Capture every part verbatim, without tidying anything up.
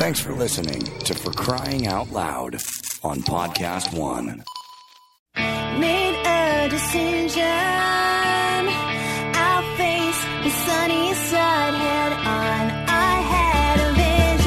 Thanks for listening to For Crying Out Loud on Podcast One. Made a decision. I'll face the sunny side head on. I had a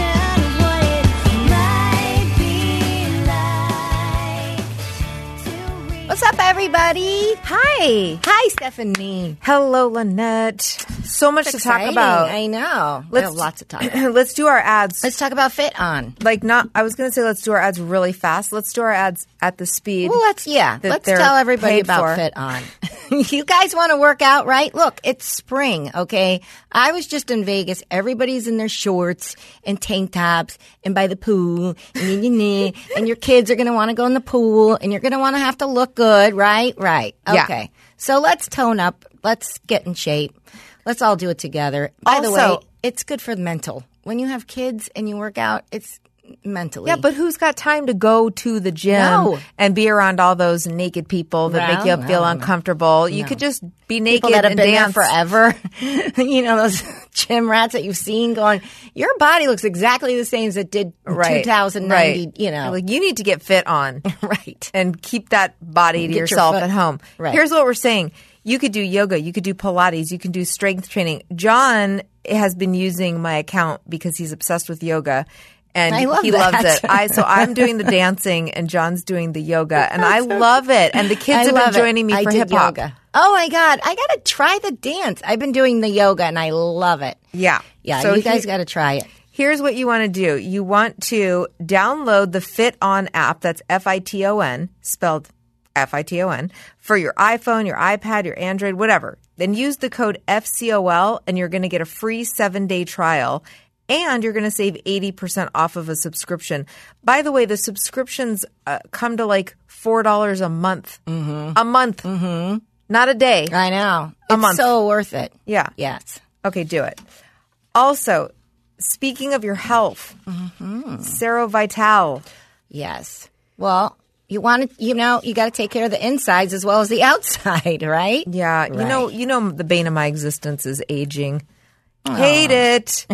vision of what it might be like. What's up, everybody? Hi. Hi, Stephanie. Hello, Lynette. So much It's to talk exciting. about. I know. We have lots to talk about. Let's do our ads. Let's talk about Fit On. like not. I was going to say let's do our ads really fast. Let's do our ads at the speed. Well, let's yeah. that Let's they're tell everybody paid about for. Fit On. You guys want to work out, right? Look, it's spring. Okay, I was just in Vegas. Everybody's in their shorts and tank tops and by the pool, and, and your kids are going to want to go in the pool, and you're going to want to have to look good, right? Right. Yeah. Okay. So let's tone up. Let's get in shape. Let's all do it together. By the Also- way, it's good for the mental. When you have kids and you work out, it's mentally. Yeah, but who's got time to go to the gym No. and be around all those naked people that Well, make you feel no, no. uncomfortable? You could just be naked people that have and been dance there forever. You know, those gym rats that you've seen going, your body looks exactly the same as it did in Right. two thousand ninety, Right. you know. Like you need to get fit on. Right. And keep that body to Get your yourself foot- at home. Right. Here's what we're saying. You could do yoga. You could do Pilates. You can do strength training. John has been using my account because he's obsessed with yoga. And I love he that. loves it. I so I'm doing the dancing and John's doing the yoga. And I love it. And the kids I have love been it. joining me I for did hip hop. yoga. Oh my God. I got to try the dance. I've been doing the yoga and I love it. Yeah. Yeah. So you guys he- got to try it. Here's what you want to do. You want to download the Fit On app. That's F I T O N, spelled F I T O N, for your iPhone, your iPad, your Android, whatever. Then use the code F C O L and you're going to get a free seven-day trial. And you're going to save eighty percent off of a subscription. By the way, the subscriptions uh, come to like four dollars a month. Mm-hmm. A month. Mm-hmm. Not a day. I know. A It's month. so worth it. Yeah. Yes. Okay, do it. Also, speaking of your health, Mm-hmm. Serovital. Yes. Well, you want to, you know, you got to take care of the insides as well as the outside, right? Yeah, you Right. know, you know, the bane of my existence is aging. Hate it,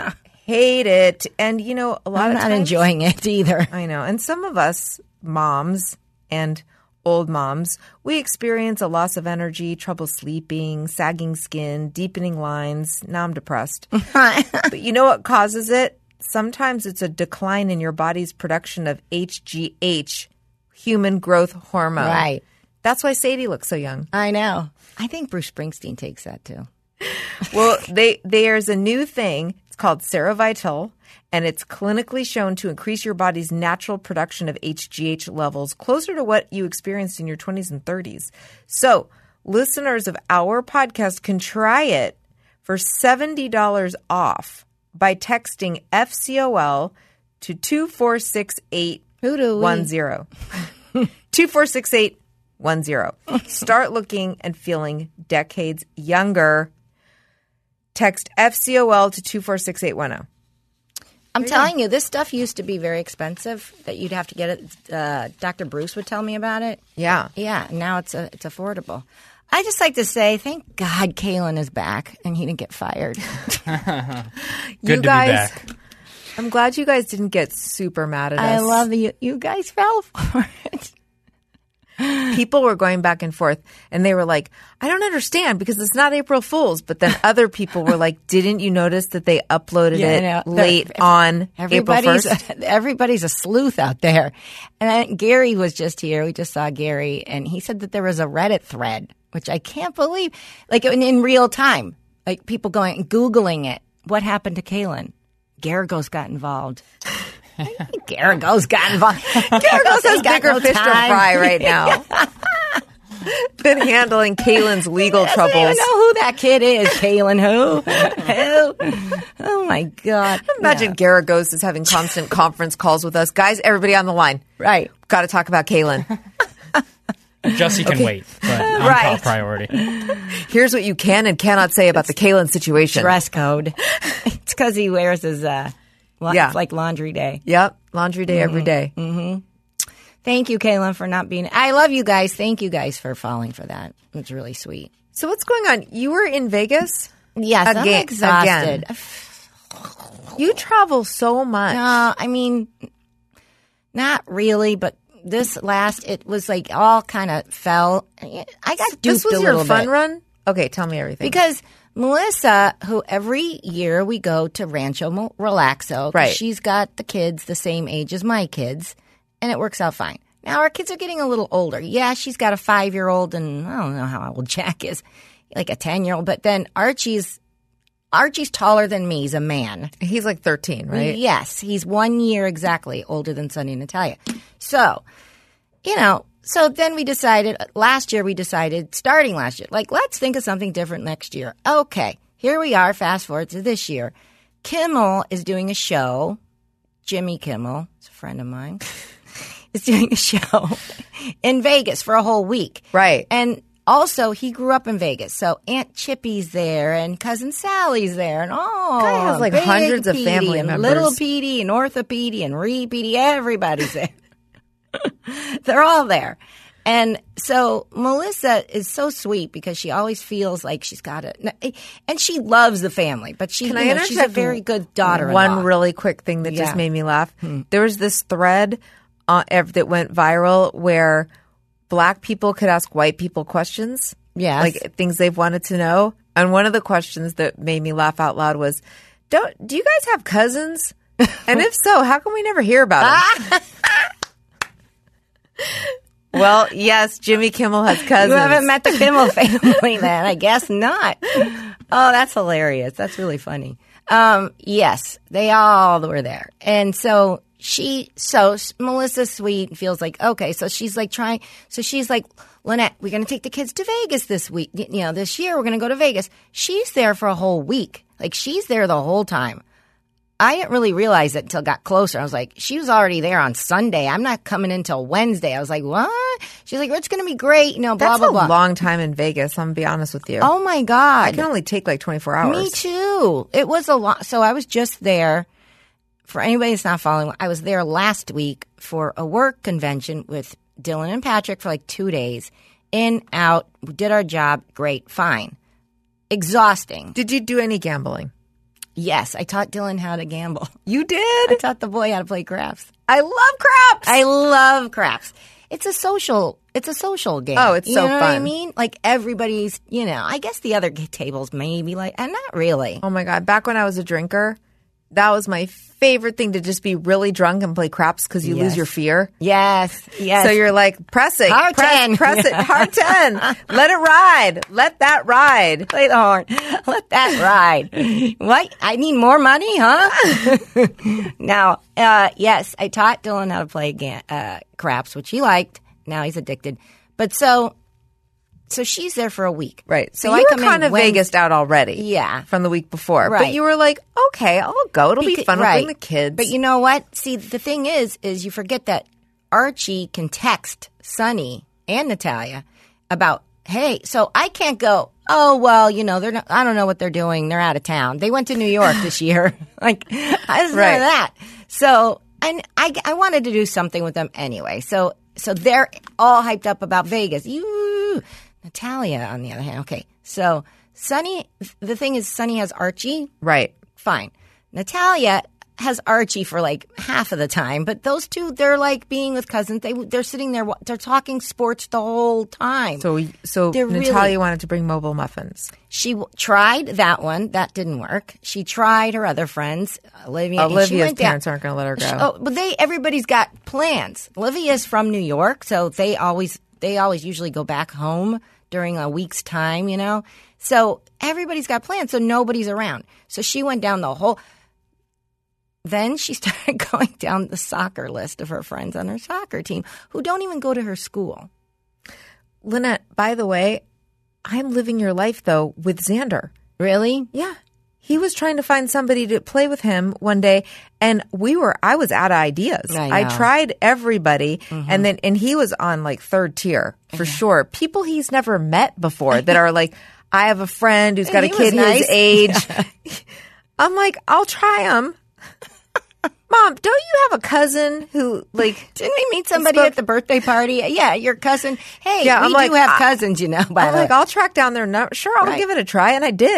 hate it, and you know, a lot I'm of not times, enjoying it either. I know, and some of us moms and old moms, we experience a loss of energy, trouble sleeping, sagging skin, deepening lines. Now I'm depressed. But you know what causes it? Sometimes it's a decline in your body's production of H G H, human growth hormone. Right. That's why Sadie looks so young. I know. I think Bruce Springsteen takes that too. Well, they there's a new thing. It's called Serovital, and it's clinically shown to increase your body's natural production of H G H levels closer to what you experienced in your twenties and thirties. So, listeners of our podcast can try it for seventy dollars off by texting F C O L to two four six eight Who do we? one zero. two four six eight one zero. Start looking and feeling decades younger. Text F C O L to two four six eight one zero. I'm telling you, this stuff used to be very expensive that you'd have to get it. Uh, Doctor Bruce would tell me about it. Yeah. Yeah, now it's a, it's affordable. I just like to say, thank God Kalen is back and he didn't get fired. Good you to guys, be back. I'm glad you guys didn't get super mad at us. I love you. You guys fell for it. People were going back and forth, and they were like, I don't understand because it's not April Fool's. But then other people were like, didn't you notice that they uploaded Yeah, I it know. late They're- on April Everybody's first? a, everybody's a sleuth out there. And I, Gary was just here. We just saw Gary, and he said that there was a Reddit thread, which I can't believe, like in, in real time, like people going Googling it. What happened to Kalen? Garagos got involved. Garagos got involved. Garagos has got bigger no fish to time. fry right now than handling Kaylin's legal I don't even troubles. know who that kid is. Kalen who? Who? Oh, my God. Imagine Garagos is having constant conference calls with us. Guys, everybody on the line. Right. Got to talk about Kaylin. Jussie can wait, but I'm Right. top priority. Here's what you can and cannot say about the Kaylin situation. Dress code. It's because he wears his, uh, la- Yeah. it's like laundry day. Yep. Laundry day every day. Thank you, Kaylin, for not being. I love you guys. Thank you guys for falling for that. It's really sweet. So what's going on? You were in Vegas? Yes, I'm Again- exhausted. You travel so much. No, I mean, not really, but this last, it was like all kind of fell. I got duped This was a your little fun bit. run? Okay, tell me everything. Because Melissa, who every year we go to Rancho Mo- Relaxo, 'cause Right. she's got the kids the same age as my kids, and it works out fine. Now, our kids are getting a little older. Yeah, she's got a five-year-old, and I don't know how old Jack is, like a ten-year-old. But then Archie's Archie's taller than me. He's a man. He's like thirteen, right? Yes, he's one year exactly older than Sonny and Natalia. So, you know, so then we decided, last year we decided, starting last year, like, let's think of something different next year. Okay, here we are, fast forward to this year. Kimmel is doing a show. Jimmy Kimmel, is a friend of mine, is doing a show in Vegas for a whole week. Right. And also, he grew up in Vegas, so Aunt Chippy's there, and Cousin Sally's there, and oh, Guy has, like, Big hundreds of Petey family and members. Little Petey and Orthopedy and Ree Petey, everybody's there. They're all there. And so Melissa is so sweet because she always feels like she's got it. And she loves the family, but she, Can you I know, interject she's a very good daughter-in-law. One really quick thing that Yeah. just made me laugh. There was this thread uh, ev- that went viral where black people could ask white people questions. Yes. Like things they've wanted to know. And one of the questions that made me laugh out loud was, "Don't do you guys have cousins? And if so, how come we never hear about them?" Well, yes, Jimmy Kimmel has cousins. You haven't met the Kimmel family then? I guess not. Oh, that's hilarious. That's really funny. Um, yes, they all were there. And so she, so Melissa's sweet and feels like, okay, so she's like trying, so she's like, Lynette, we're going to take the kids to Vegas this week. You know, this year we're going to go to Vegas. She's there for a whole week. Like she's there the whole time. I didn't really realize it until it got closer. I was like, she was already there on Sunday. I'm not coming in until Wednesday. I was like, what? She's like, it's going to be great. You know, blah, That's blah, a blah. long time in Vegas. I'm going to be honest with you. Oh, my God. I can only take like twenty-four hours. Me too. It was a lot. So I was just there. For anybody that's not following, I was there last week for a work convention with Dylan and Patrick for like two days. In, out, we did our job. Great, fine. Exhausting. Did you do any gambling? Yes, I taught Dylan how to gamble. You I did? taught the boy how to play craps. I love craps. I love craps. It's a social. It's a social game. Oh, it's you so know What I fun. mean, like everybody's. You know, I guess the other tables maybe like, and not really. Oh my God. Back when I was a drinker, that was my favorite thing to just be really drunk and play craps because you Yes. lose your fear. Yes, yes. So you're like, press it. Hard press, ten. Press it. Hard ten. Let it ride. Let that ride. Play the horn. Let that ride. What? I need more money, huh? Now, uh, yes, I taught Dylan how to play ga- uh, craps, which he liked. Now he's addicted. But so, so she's there for a week. Right. So, So you I were come in kind of Wednes- Vegased out already. Yeah. From the week before. But Right. you were like, okay, I'll go. It'll be Beca- fun. I'll right. bring the kids. But you know what? See, the thing is, is you forget that Archie can text Sonny and Natalia about, hey, so I can't go, oh, well, you know, they're not, I don't know what they're doing. They're out of town. They went to New York this year. Like, I was Right. none of that. So, and I, I wanted to do something with them anyway. So, so they're all hyped up about Vegas. You, Natalia, on the other hand, okay. So, Sonny, the thing is, Sonny has Archie. right. Fine. Natalia has Archie for like half of the time, but those two, they're like being with cousins. They they're sitting there, they're talking sports the whole time. So, so They're Natalia really- wanted to bring mobile muffins. She w- tried that one, that didn't work. She tried her other friends, Olivia. and she Olivia's went down- parents aren't going to let her go. Oh, but they everybody's got plans. Olivia's from New York, so they always they always usually go back home during a week's time, you know. So everybody's got plans, so nobody's around. So she went down the whole. Then she started going down the soccer list of her friends on her soccer team who don't even go to her school. Lynette, by the way, I'm living your life, though, with Xander. Really? Yeah. He was trying to find somebody to play with him one day, and we were, I was out of ideas. I know. tried everybody, and then, and he was on like third tier for sure. People he's never met before that are like, I have a friend who's got He a kid was nice. his age. I'm like, I'll try him. Mom, don't you have a cousin who, like, Didn't we meet somebody spoke- at the birthday party? Yeah, your cousin. Hey, Yeah, we I'm do like, have I- cousins, you know, by I'm the like, way. I'll track down their number. Sure, I'll Right. give it a try. And I did.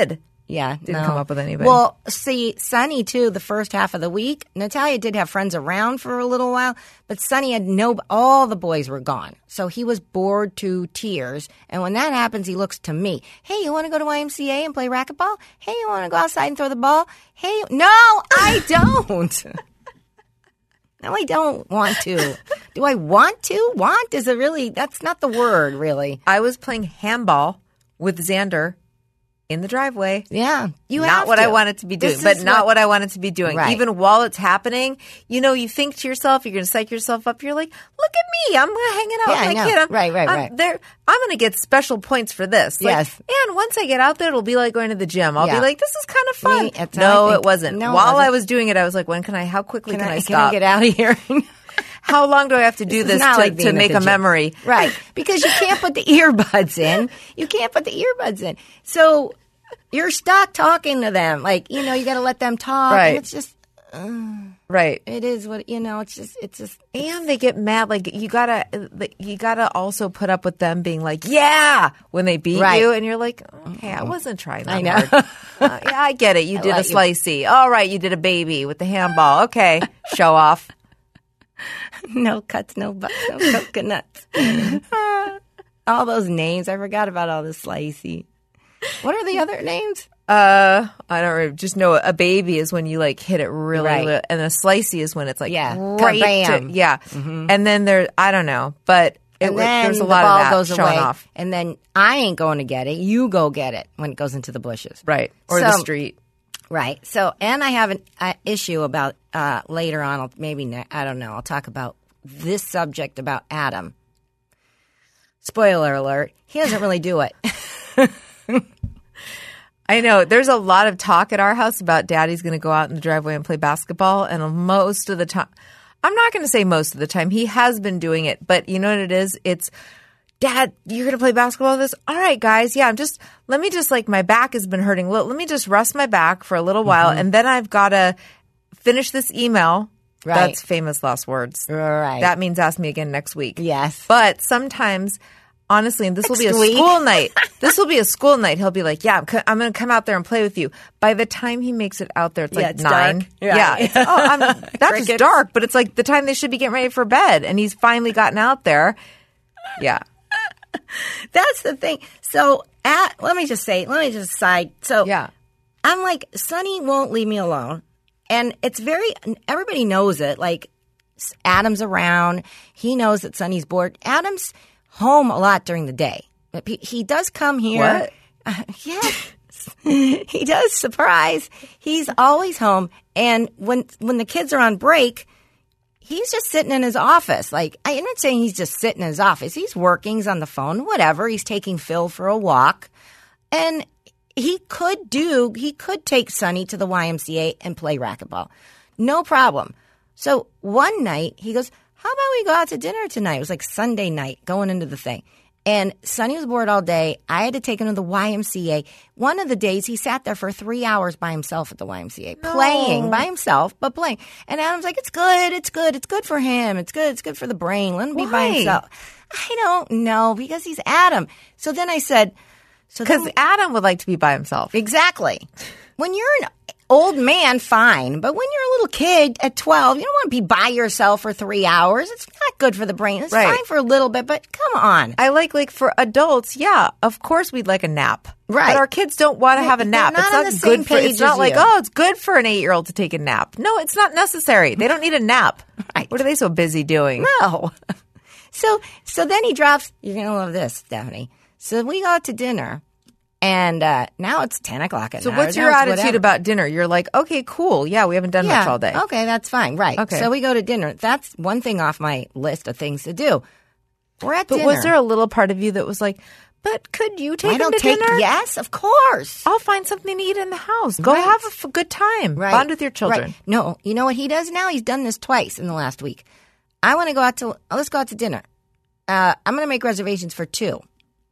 Yeah, Didn't no. come up with anybody. Well, see, Sunny too. The first half of the week, Natalia did have friends around for a little while, but Sunny had no. All the boys were gone, so he was bored to tears. And when that happens, he looks to me. Hey, you want to go to Y M C A and play racquetball? Hey, you want to go outside and throw the ball? Hey, no, I don't. No, I don't want to. Do I want to? Want is a really. That's not the word, really. I was playing handball with Xander in the driveway. Yeah, you not have what to. I wanted to be doing, This but is not what, I wanted to be doing. Right. Even while it's happening, you know, you think to yourself, you're going to psych yourself up. You're like, look at me. I'm going to hang it out Yeah, I with my know. kid. I'm, Right, right, I'm, right. There, I'm going to get special points for this. Like, Yes. And once I get out there, it'll be like going to the gym. I'll Yeah. be like, this is kind of fun. Me, that's how no, I think. it wasn't. No, it while I wasn't. was doing it, I was like, when can I, how quickly can, Can I, I, stop? can I get out of here? How long do I have to do This this is not to, like being to at make the a gym. memory? Right. Because you can't put the earbuds in. You can't put the earbuds in. So you're stuck talking to them. Like, you know, you got to let them talk. Right. And it's just, Right. it is what, you know, it's just, it's just. And they get mad. Like you gotta, you gotta also put up with them being like, "Yeah," when they beat Right. you, and you're like, "Okay, I wasn't trying that I know. hard." Uh, yeah, I get it. You I did a let you- slicey. All right, you did a baby with the handball. Okay, show off. No cuts, no butts, no coconuts. All those names. I forgot about all the slicey. What are the other names? Uh, I don't re- just know a baby is when you like hit it really, Right. li- and a slicey is when it's like Yeah. right to- Kabam. yeah. And then there, I don't know, but it, And wa- then there's a the lot ball of that goes showing away. off, And then I ain't going to get it. You go get it when it goes into the bushes. right, or the So- street. Right. So, and I have an uh, issue about uh, later on. I'll, maybe ne- I don't know. I'll talk about this subject about Adam. Spoiler alert: he doesn't really do it. I know. There's a lot of talk at our house about Daddy's going to go out in the driveway and play basketball, and most of the time, I'm not going to say most of the time, he has been doing it. But you know what it is? It's, Dad, you're going to play basketball with us? All right, guys. Yeah, I'm just, let me just, like, my back has been hurting. Let, let me just rest my back for a little while, and then I've got to finish this email. Right. That's famous last words. Right. That means ask me again next week. Yes. But sometimes, honestly, and this will be a Next week. school night. This will be a school night. He'll be like, yeah, I'm, co- I'm going to come out there and play with you. By the time he makes it out there, it's Yeah, like it's nine. dark. Yeah. Yeah. It's, oh, I'm, that's just Crickets. dark, but it's like the time they should be getting ready for bed. And he's finally gotten out there. Yeah. That's the thing. So, at, let me just say, let me just side. So, Yeah. I'm like, Sonny won't leave me alone. And it's very, everybody knows it. Like, Adam's around. He knows that Sonny's bored. Adam's home a lot during the day. But he, he does come here. What? Uh, yes. He does. Surprise. He's always home. And when when the kids are on break, he's just sitting in his office. Like, I'm not saying he's just sitting in his office. He's working. He's on the phone, whatever. He's taking Phil for a walk. And he could do, he could take Sonny to the Y M C A and play racquetball. No problem. So one night he goes, how about we go out to dinner tonight? It was like Sunday night going into the thing. And Sonny was bored all day. I had to take him to the Y M C A. One of the days he sat there for three hours by himself at the Y M C A, playing by himself, but playing. And Adam's like, it's good, it's good, it's good for him. It's good, it's good for the brain. Let him be by Why? himself. I don't know, because he's Adam. So then I said, so then Because Adam would like to be by himself. exactly. When you're an old man, fine. But when you're a little kid at twelve, you don't want to be by yourself for three hours. It's not good for the brain. It's Right. fine for a little bit, but come on. I like, like for adults, yeah, of course we'd like a nap. Right. But our kids don't want to have a They're nap. not It's on not the good same for, page it's not as like, you. oh, it's good for an eight year old to take a nap. No, it's not necessary. They don't need a nap. Right. What are they so busy doing? No. So so then he drops, you're going to love this, Stephanie. So we go out to dinner, and uh, now it's ten o'clock at So night. what's Now your it's attitude whatever. about dinner? You're like, okay, cool. Yeah, we haven't done much all day. Okay, that's fine. Right. Okay. So we go to dinner. That's one thing off my list of things to do. We're at But dinner. was there a little part of you that was like, but could you take I him don't to take, dinner? yes, of course. I'll find something to eat in the house. Go Right. have a f- good time. Right. Bond with your children. Right. No, you know what he does now? He's done this twice in the last week. I want to go out to, oh, let's go out to dinner. Uh, I'm going to make reservations for two.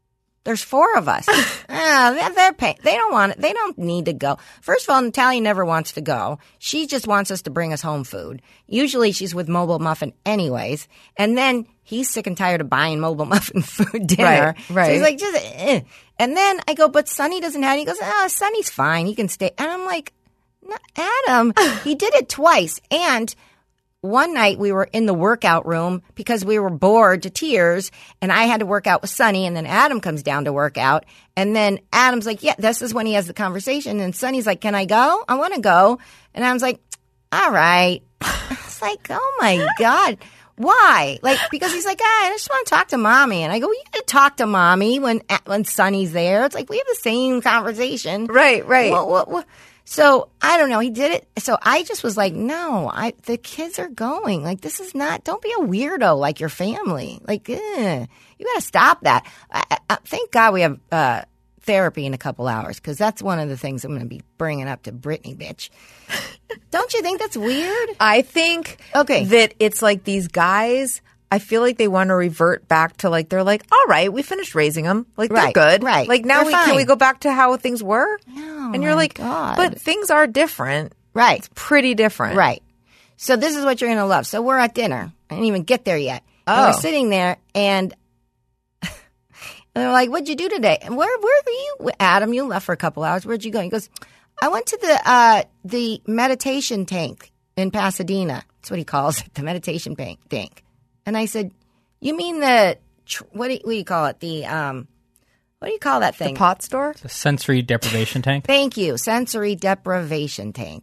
There's four of us. ah, they're, they're pay- they don't want it. They don't need to go. First of all, Natalia never wants to go. She just wants us to bring us home food. Usually she's with Mobile Muffin anyways. And then he's sick and tired of buying Mobile Muffin food dinner. Right, right. So he's like, just, eh. And then I go, but Sonny doesn't have it. He goes, oh, Sonny's fine. He can stay. And I'm like, no, Adam, he did it twice. And one night we were in the workout room because we were bored to tears, and I had to work out with Sonny, and then Adam comes down to work out, and then Adam's like, yeah, this is when he has the conversation, and Sonny's like, can I go? I want to go. And Adam's like, all right. It's like, oh my God. Why? Like, because he's like, ah, I just want to talk to mommy. And I go, well, you can talk to mommy when when Sonny's there. It's like, we have the same conversation. Right, right. Well, well, well. So I don't know. He did it. So I just was like, no, I, the kids are going. Like, this is not, don't be a weirdo like your family. Like, eh, you got to stop that. I, I, thank God we have uh, therapy in a couple hours, because that's one of the things I'm going to be bringing up to Brittany, bitch. Don't you think that's weird? I think Okay. that it's like these guys, I feel like they want to revert back to like, they're like, all right, we finished raising them. Like, Right, they're good. right. Like, now They're we fine. can we go back to how things were? No, and you're my like, God. but things are different. Right. It's pretty different. Right. So this is what you're going to love. So we're at dinner. I didn't even get there yet. And Oh. we're sitting there, and, and they're like, what'd you do today? And where where were you? Adam, you left for a couple hours. Where'd you go? He goes, I went to the uh, the meditation tank in Pasadena. That's what he calls it, the meditation tank. tank. And I said, you mean the, tr- what, do you, what do you call it? The, um, what do you call that thing? Pot store? The sensory deprivation tank. Thank you. Sensory deprivation tank.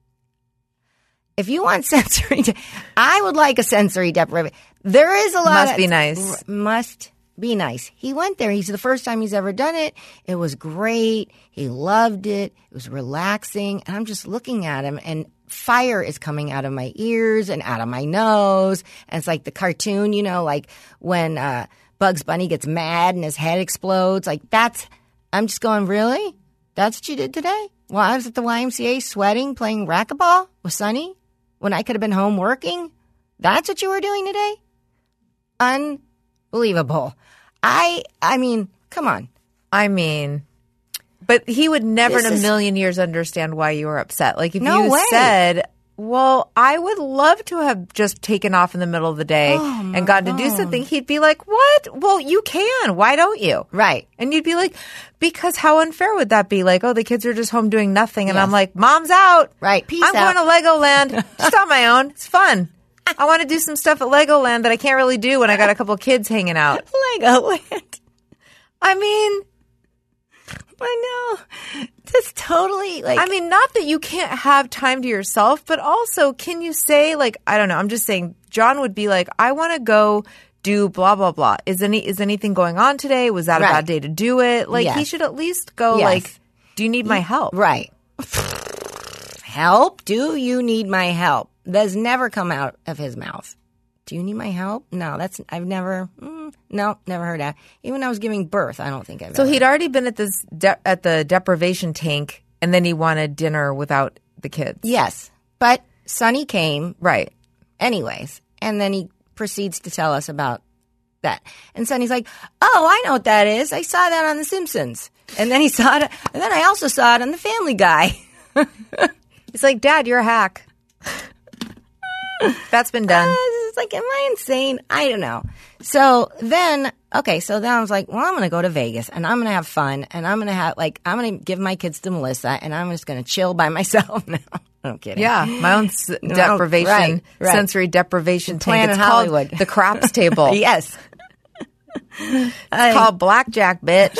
If you want sensory, de- I would like a sensory deprivation. There is a lot Must of, be nice. r- Must be nice. He went there. He's the first time he's ever done it. It was great. He loved it. It was relaxing. And I'm just looking at him, and fire is coming out of my ears and out of my nose. And it's like the cartoon, you know, like when uh, Bugs Bunny gets mad and his head explodes. Like, that's, I'm just going, really? That's what you did today? Well, I was at the Y M C A sweating, playing racquetball with Sonny when I could have been home working. That's what you were doing today? Unbelievable. I, I mean, come on. I mean, but he would never This in a is- million years understand why you were upset. Like, if No you way. said, well, I would love to have just taken off in the middle of the day Oh, and gone to do something, he'd be like, what? Well, you can. Why don't you? Right. And you'd be like, because how unfair would that be? Like, oh, the kids are just home doing nothing. And Yes. I'm like, mom's out. Right. Peace I'm out. going to Legoland just on my own. It's fun. I want to do some stuff at Legoland that I can't really do when I got a couple kids hanging out. Legoland. I mean, I know. That's totally like. I mean, not that you can't have time to yourself, but also, can you say, like, I don't know, I'm just saying, John would be like, I want to go do blah, blah, blah. Is any is anything going on today? Was that Right. a bad day to do it? Like, he Yes. should at least go, Yes. like, do you need my help? Right. Help? Do you need my help? That's never come out of his mouth. Do you need my help? No, that's, I've never, mm, no, never heard that. Even when I was giving birth, I don't think I've So ever. he'd already been at this de- at the deprivation tank, and then he wanted dinner without the kids. Yes. But Sonny came Right. anyways, and then he proceeds to tell us about that. And Sonny's like, oh, I know what that is. I saw that on The Simpsons. And then he saw it, and then I also saw it on The Family Guy. It's like, Dad, you're a hack. That's been done. Uh, it's like, am I insane? I don't know. So then, okay, so then I was like, well, I'm going to go to Vegas, and I'm going to have fun, and I'm going to have, like, I'm going to give my kids to Melissa, and I'm just going to chill by myself now. I'm kidding. Yeah, my own s- deprivation, right, right. sensory deprivation tank. Planet It's Hollywood. called the craps table. Yes. It's called blackjack, bitch.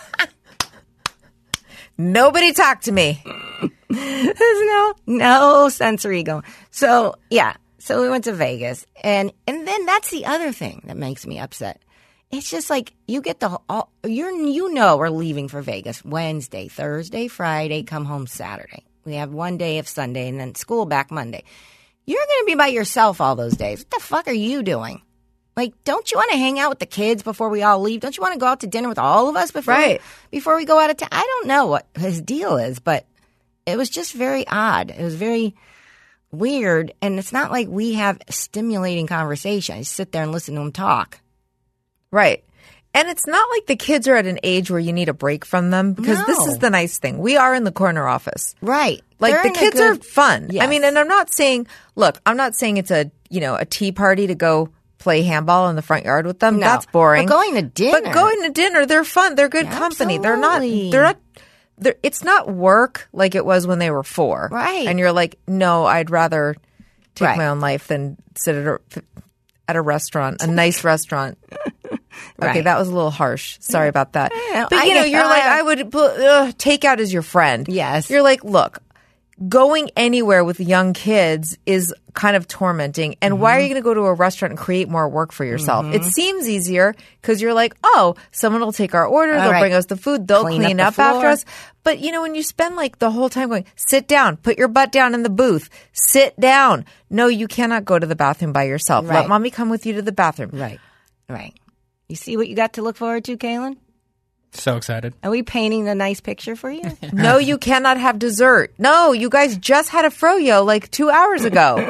Nobody talk to me. There's no no sensory going. So yeah, so we went to Vegas, and and then that's the other thing that makes me upset. It's just like you get the all, you're you know we're leaving for Vegas Wednesday, Thursday, Friday, come home Saturday. We have one day of Sunday, and then school back Monday. You're going to be by yourself all those days. What the fuck are you doing? Like, don't you want to hang out with the kids before we all leave? Don't you want to go out to dinner with all of us before Right. before we go out of town? I don't know what his deal is, but it was just very odd. It was very weird, and it's not like we have stimulating conversation. I sit there and listen to him talk. Right. And it's not like the kids are at an age where you need a break from them because No. this is the nice thing. We are in the corner office. Right. Like They're the in a kids good- are fun. Yes. I mean, and I'm not saying, look, I'm not saying it's a, you know, a tea party to go play handball in the front yard with them. No. That's boring. But going to dinner. But going to dinner, they're fun. They're good company. They're not, Absolutely. they're not, they're, it's not work like it was when they were four. Right. And you're like, no, I'd rather take Right. my own life than sit at a, at a restaurant, a nice restaurant. Okay, Right. that was a little harsh. Sorry about that. know. But I you know, get- you're like, I- I would uh, take out as your friend. Yes. You're like, look, going anywhere with young kids is kind of tormenting. And why are you going to go to a restaurant and create more work for yourself? It seems easier because you're like, oh, someone will take our order. They'll right. bring us the food. They'll Clean clean, up the up, after floor. us. But you know, when you spend like the whole time going, sit down, put your butt down in the booth, sit down. No, you cannot go to the bathroom by yourself. Let Right. mommy come with you to the bathroom. Right. Right. You see what you got to look forward to, Kaylin? So excited. Are we painting a nice picture for you? No, you cannot have dessert. No, you guys just had a froyo like two hours ago.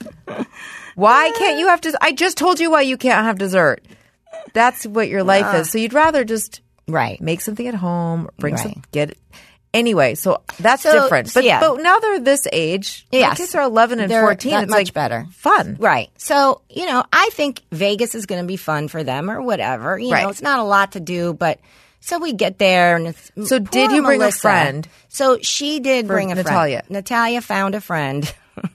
Why can't you have dessert? I just told you why you can't have dessert. That's what your life is. So you'd rather just Right. make something at home, bring Right. some, get it. Anyway, so that's So, different. so But, yeah. but now they're this age. My Yes. kids are eleven and They're fourteen. that It's much like better. fun. Right. So, you know, I think Vegas is going to be fun for them or whatever. You Right. know, it's not a lot to do, but so we get there and it's So poor did you bring a Melissa. friend? So she did For bring a Natalia? friend. Natalia found a friend.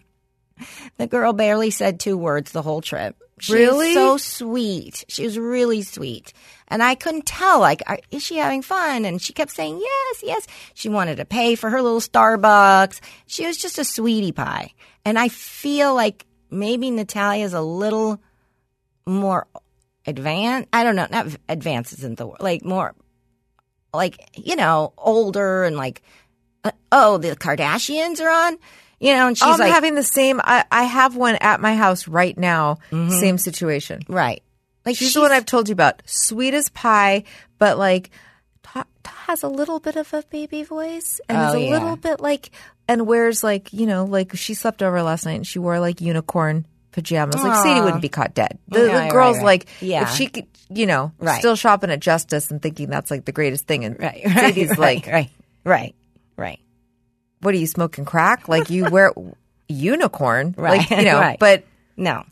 The girl barely said two words the whole trip. She Really? was so sweet. She was really sweet. And I couldn't tell, like, are, is she having fun? And she kept saying, yes, yes. She wanted to pay for her little Starbucks. She was just a sweetie pie. And I feel like maybe Natalia's a little more advanced. I don't know. Not v- advanced isn't the word. Like, more, like, you know, older and like, uh, oh, the Kardashians are on? You know, and she's I'm like, having the same. I, I have one at my house right now. Same situation. right. Like, She's, the one I've told you about. Sweet as pie, but like ta- ta- has a little bit of a baby voice and Oh, is a yeah. little bit like and wears like, you know, like she slept over last night and she wore like unicorn pajamas. Like Sadie wouldn't be caught dead. The, Right, the girl's right, right. like, Yeah. if she could, you know, Right. still shopping at Justice and thinking that's like the greatest thing. And Right. Sadie's right, like, right. Right. Right. what are you smoking crack? Like you wear unicorn, Right. Like, you know, Right. but No,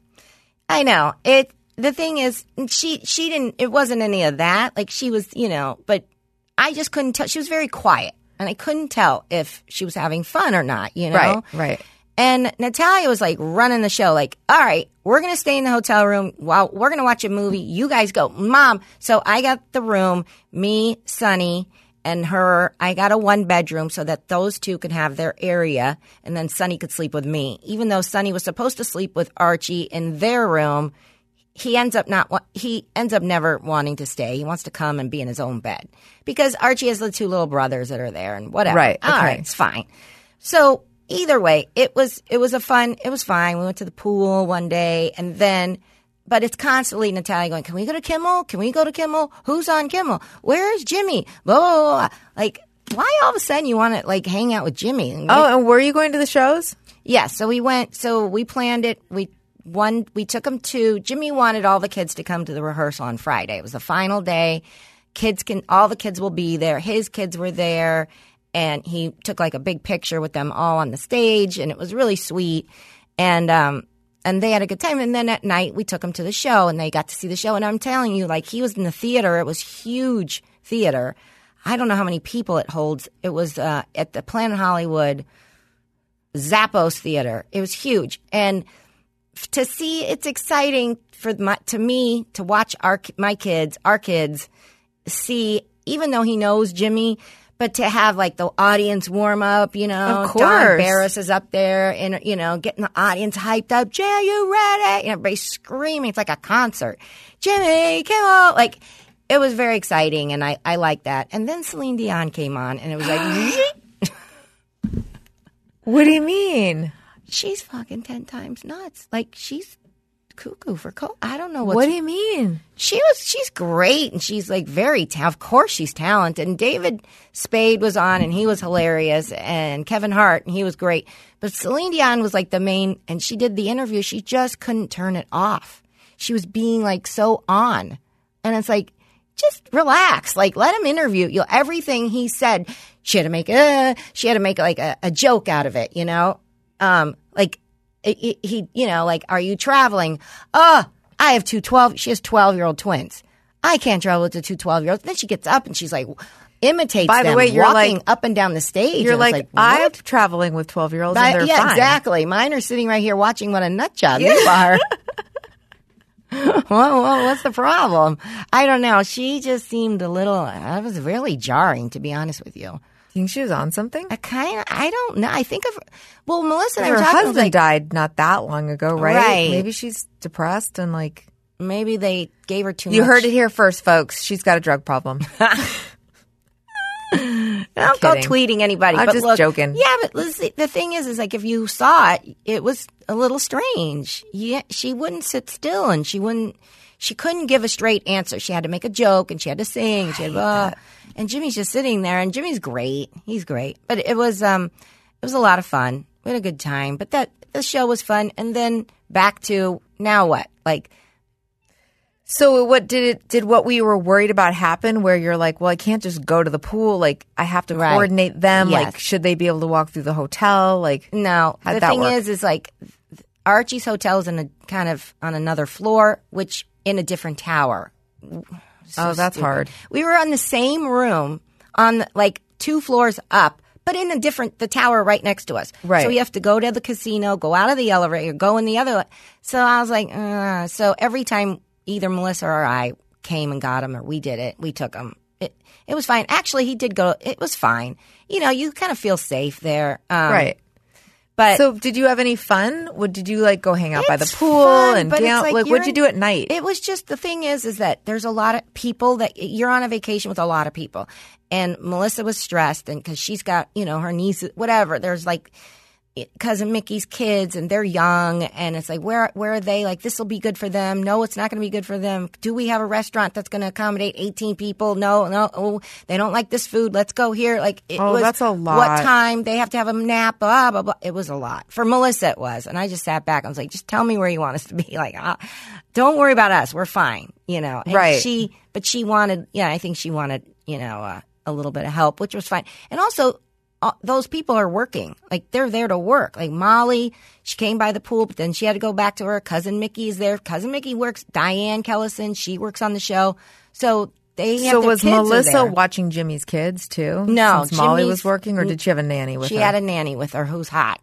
I know it. The thing is, she she didn't. It wasn't any of that. Like she was, you know. But I just couldn't tell. She was very quiet, and I couldn't tell if she was having fun or not. You know. right, right. And Natalia was like running the show. Like, all right, we're gonna stay in the hotel room while we're gonna watch a movie. You guys go, Mom. So I got the room. Me, Sunny, and her. I got a one bedroom so that those two could have their area, and then Sunny could sleep with me. Even though Sunny was supposed to sleep with Archie in their room. He ends up not. wa- He ends up never wanting to stay. He wants to come and be in his own bed because Archie has the two little brothers that are there and whatever. Right, All okay. right. It's fine. So either way, it was it was a fun. It was fine. We went to the pool one day and then, but it's constantly Natalia going, "Can we go to Kimmel? Can we go to Kimmel? Who's on Kimmel? Where is Jimmy? Blah blah blah." blah. Like, why all of a sudden you want to like hang out with Jimmy? And Oh, and were you going to the shows? yeah, so we went. So we planned it. We one. We took them to. Jimmy wanted all the kids to come to the rehearsal on Friday. It was the final day. Kids can. All the kids will be there. His kids were there, and he took like a big picture with them all on the stage, and it was really sweet. And um, and they had a good time. And then at night we took them to the show, and they got to see the show. And I'm telling you, like he was in the theater. It was huge theater. I don't know how many people it holds. It was uh, at the Planet Hollywood. Zappos Theater. It was huge. And f- to see, it's exciting for my, to me to watch our my kids, our kids, see, even though he knows Jimmy, but to have like the audience warm up, you know, Of Don course. Barris is up there and, you know, getting the audience hyped up. Jay, are you ready? And everybody's screaming. It's like a concert. Jimmy, come on. Like, it was very exciting, and I, I like that. And then Celine Dion came on, and it was like, What do you mean? she's fucking ten times nuts. Like, she's cuckoo for cold. I don't know what's What do you mean? She was, she's great, and she's like very, ta- of course she's talented. And David Spade was on, and he was hilarious, and Kevin Hart, and he was great. But Celine Dion was like the main, and she did the interview. She just couldn't turn it off. She was being like so on. And it's like, just relax. Like, let him interview you. Everything he said, she had to make a, she had to make like a, a joke out of it, you know? Um, like, he, he, you know, like, are you traveling? Oh, I have two twelve, she has twelve-year-old twins. I can't travel with the two twelve-year-olds. Then she gets up and she's like, imitates By the them, way, you're walking like- up and down the stage. You're And it's like, what? I'm traveling with twelve-year-olds and But- they're yeah, fine. exactly. Mine are sitting right here watching what a nut job you are. well, well, what's the problem? I don't know. She just seemed a little, that was really jarring, to be honest with you. You think she was on something? I kind of, I don't know. I think of, well, Melissa and I Her were talking, husband like, died not that long ago, right? Right. Maybe she's depressed and like. maybe they gave her too You much. heard it here first, folks. She's got a drug problem. Don't go kidding. tweeting anybody. I'm but just look, joking. Yeah, but listen, the thing is, is like if you saw it, it was a little strange. Yeah, she wouldn't sit still, and she wouldn't. She couldn't give a straight answer. She had to make a joke, and she had to sing. She had, uh, and Jimmy's just sitting there, and Jimmy's great. He's great, but it was um, it was a lot of fun. We had a good time. But that the show was fun, and then back to now what? Like, So what did it did what we were worried about happen where you're like, well, I can't just go to the pool. Like I have to Right. coordinate them. Yes. Like should they be able to walk through the hotel? Like no. How'd The that thing work? is, is like Archie's hotel is in a kind of on another floor, which in a different tower. oh, that's stupid. hard. We were on the same room on like two floors up, but in a different the tower right next to us. Right. So you have to go to the casino, go out of the elevator, go in the other. So I was like, uh. so every time either Melissa or I came and got him, or we did it, we took him. It it was fine. Actually, he did go. It was fine. You know, you kind of feel safe there, um, Right. But So did you have any fun? What did you like go hang out by the It's pool fun, and but it's down? like Like, you're what'd you in- do at night? It was just the thing is, is that there's a lot of people that you're on a vacation with a lot of people, and Melissa was stressed, and because she's got you know her niece, whatever. There's like cousin Mickey's kids, and they're young, and it's like where where are they? Like this will be good for them. No, it's not going to be good for them. Do we have a restaurant that's going to accommodate eighteen people? No, no. Oh, they don't like this food. Let's go here. Like it Oh, was, that's a lot. What time they have to have a nap? Blah blah blah. It was a lot for Melissa. It was, and I just sat back. I was like, just tell me where you want us to be. Like, ah, don't worry about us. We're fine. You know, and Right. She, but she wanted. Yeah, I think she wanted. You know, uh, a little bit of help, which was fine, and also. Uh, those people are working. Like, they're there to work. Like, Molly, she came by the pool, but then she had to go back to her. Cousin Mickey is there. Cousin Mickey works. Diane Kellison, she works on the show. So they have So their was kids are Melissa there. watching Jimmy's kids too? No, since Molly Jimmy's- was working, or did she have a nanny with She her? had a nanny with her who's hot.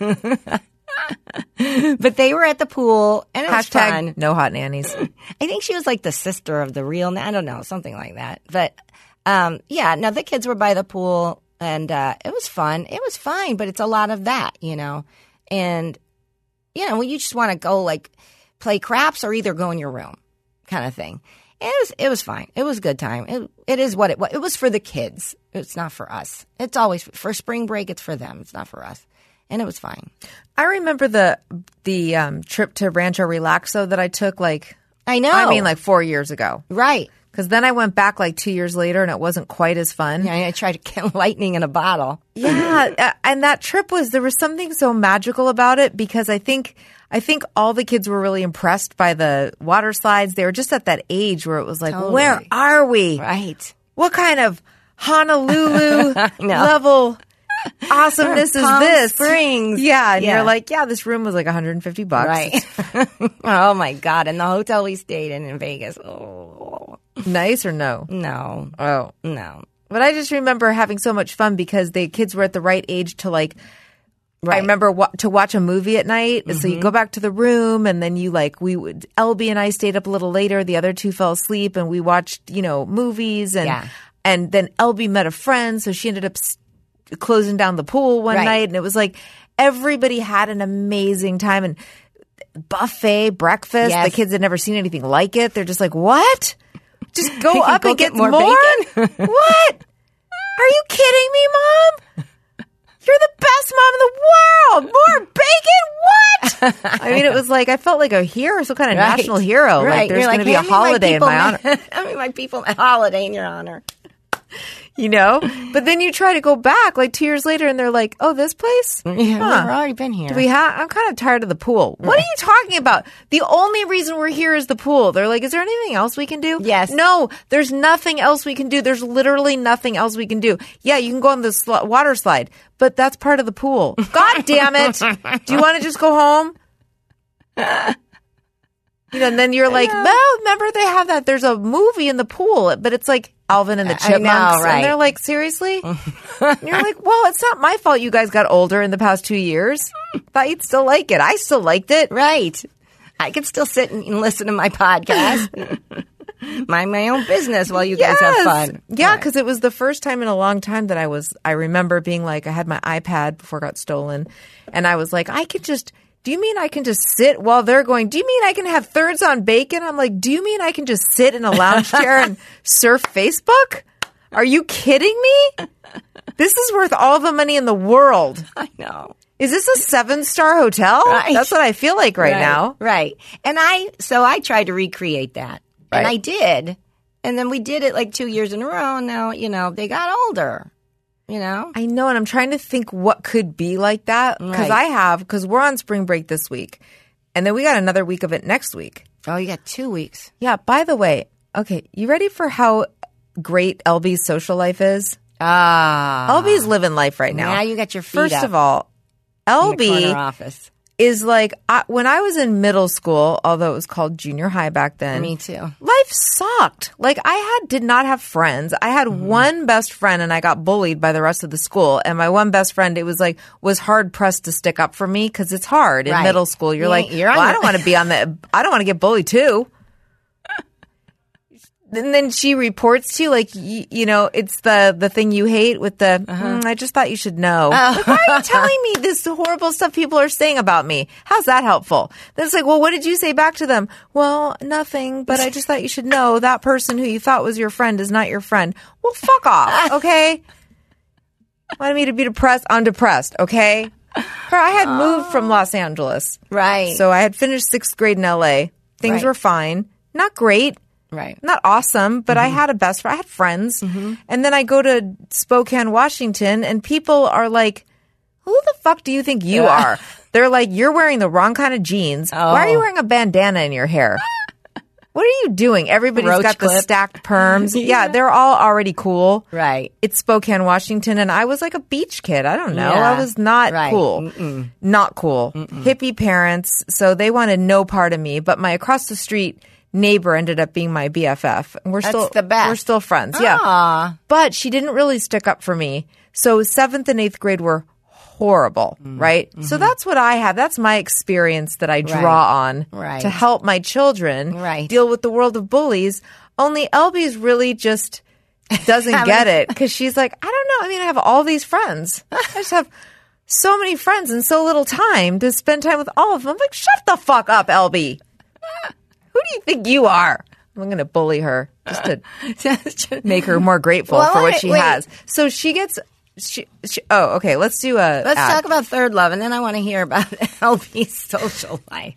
But they were at the pool, and it was Hashtag fun. no hot nannies. I think she was like the sister of the real, I don't know, something like that. But um, yeah, no, the kids were by the pool. And uh, it was fun. It was fine, but it's a lot of that, you know. And, you know, when you just want to go, like, play craps or either go in your room kind of thing. It was it was fine. It was a good time. It, it is what it was. It was for the kids. It's not for us. It's always for spring break, it's for them. It's not for us. And it was fine. I remember the the um, trip to Rancho Relaxo that I took, like, I know. I mean, like four years ago. Right. Because then I went back like two years later and it wasn't quite as fun. Yeah, I tried to get lightning in a bottle. Yeah, uh, and that trip was there was something so magical about it because I think I think all the kids were really impressed by the water slides. They were just at that age where it was like, Totally. where are we? Right. What kind of Honolulu know. level awesomeness is Palm this? Springs. Yeah, and Yeah. you're like, yeah, this room was like one hundred fifty bucks. Right. Oh, my God. And the hotel we stayed in in Vegas. Oh, Nice or no? no. Oh. No. But I just remember having so much fun because the kids were at the right age to like. Right. I remember wa- to watch a movie at night. So you go back to the room, and then you like we would. Elby and I stayed up a little later. The other two fell asleep, and we watched you know movies, and Yeah. and then Elby met a friend, so she ended up s- closing down the pool one Right. night, and it was like everybody had an amazing time and buffet breakfast. Yes. The kids had never seen anything like it. They're just like, what? Just go up Go and get get, more more. bacon? What? Are you kidding me, Mom? You're the best mom in the world. More bacon? What? I mean, it was like I felt like a hero, some kind of Right. national hero. Right. Like there's You're going to be a hand me my holiday in people my honor. ma- Hand me my people a holiday in your honor. You know? But then you try to go back like two years later and they're like, oh, this place? Yeah, Huh. we've already been here. Do we have? I'm kind of tired of the pool. What are you talking about? The only reason we're here is the pool. They're like, is there anything else we can do? Yes. No, there's nothing else we can do. There's literally nothing else we can do. Yeah, you can go on the sl- water slide, but that's part of the pool. God damn it. Do you want to just go home? You know, and then you're like, well, remember they have that. There's a movie in the pool, but it's like Alvin and the I know, Chipmunks. right. And they're like, seriously? And you're like, well, it's not my fault you guys got older in the past two years. Thought you'd still like it. I still liked it. Right. I could still sit and and listen to my podcast, mind my own business while you guys have Yes. fun. Yeah, Right. because it was the first time in a long time that I was, I remember being like, I had my iPad before it got stolen. And I was like, I could just, do you mean I can just sit while they're going, do you mean I can have thirds on bacon? I'm like, do you mean I can just sit in a lounge chair and surf Facebook? Are you kidding me? This is worth all the money in the world. I know. Is this a seven-star hotel? Right. That's what I feel like right, now. Right. And I, so I tried to recreate that. And Right. I did. And then we did it like two years in a row. And now, you know, they got older, you know? I know, and I'm trying to think what could be like that because Right. I have, because we're on spring break this week. And then we got another week of it next week. Oh, you got two weeks. Yeah, by the way, okay, you ready for how great L B's social life is? Ah. L B's living life right now. Now you got your feet First up of all, in L the B corner office. is like, I, when I was in middle school, although it was called junior high back then. Me too. Life sucked. Like I had did not have friends. I had Mm-hmm. one best friend and I got bullied by the rest of the school. And my one best friend, it was like was hard pressed to stick up for me because it's hard in Right. middle school. You're Yeah, like, you're on well, I your- don't want to be on the I don't want to get bullied too. And then she reports to you like you, you know it's the the thing you hate with the Uh-huh. "Mm, I just thought you should know. Oh. Like, why are you telling me this horrible stuff people are saying about me? How's that helpful? Then it's like, well, what did you say back to them? Well, nothing, but I just thought you should know that person who you thought was your friend is not your friend. Well, fuck off, okay? Wanted me to be depressed? I'm depressed, okay? Her, I had moved from Los Angeles. Right. So I had finished sixth grade in L A. Things Right. were fine. Not great. Right. Not awesome, but I had a best friend. I had friends. And then I go to Spokane, Washington, and people are like, who the fuck do you think you are? They're like, you're wearing the wrong kind of jeans. Why are you Oh. wearing a bandana in your hair? What are you doing? Everybody's Roach got the clip. stacked perms. yeah, they're all already cool. Right. It's Spokane, Washington, and I was like a beach kid. I don't know. Yeah. I was not Right. cool. Not cool. Hippie parents, so they wanted no part of me. But my across the street neighbor ended up being my B F F. And we're That's still the best. We're still friends. Yeah. Aw. But she didn't really stick up for me. So seventh and eighth grade were horrible, Mm. right? So that's what I have. That's my experience that I draw on Right. to help my children Right. deal with the world of bullies. Only L B's really just doesn't get it because she's like, I don't know. I mean, I have all these friends. I just have so many friends and so little time to spend time with all of them. I'm like, shut the fuck up, L B. Who do you think you are? I'm going to bully her just to make her more grateful Well, for what wait, she wait. has. So she gets. She, she, oh, okay. Let's do a. Let's ad. talk about third love, and then I want to hear about L B's social life.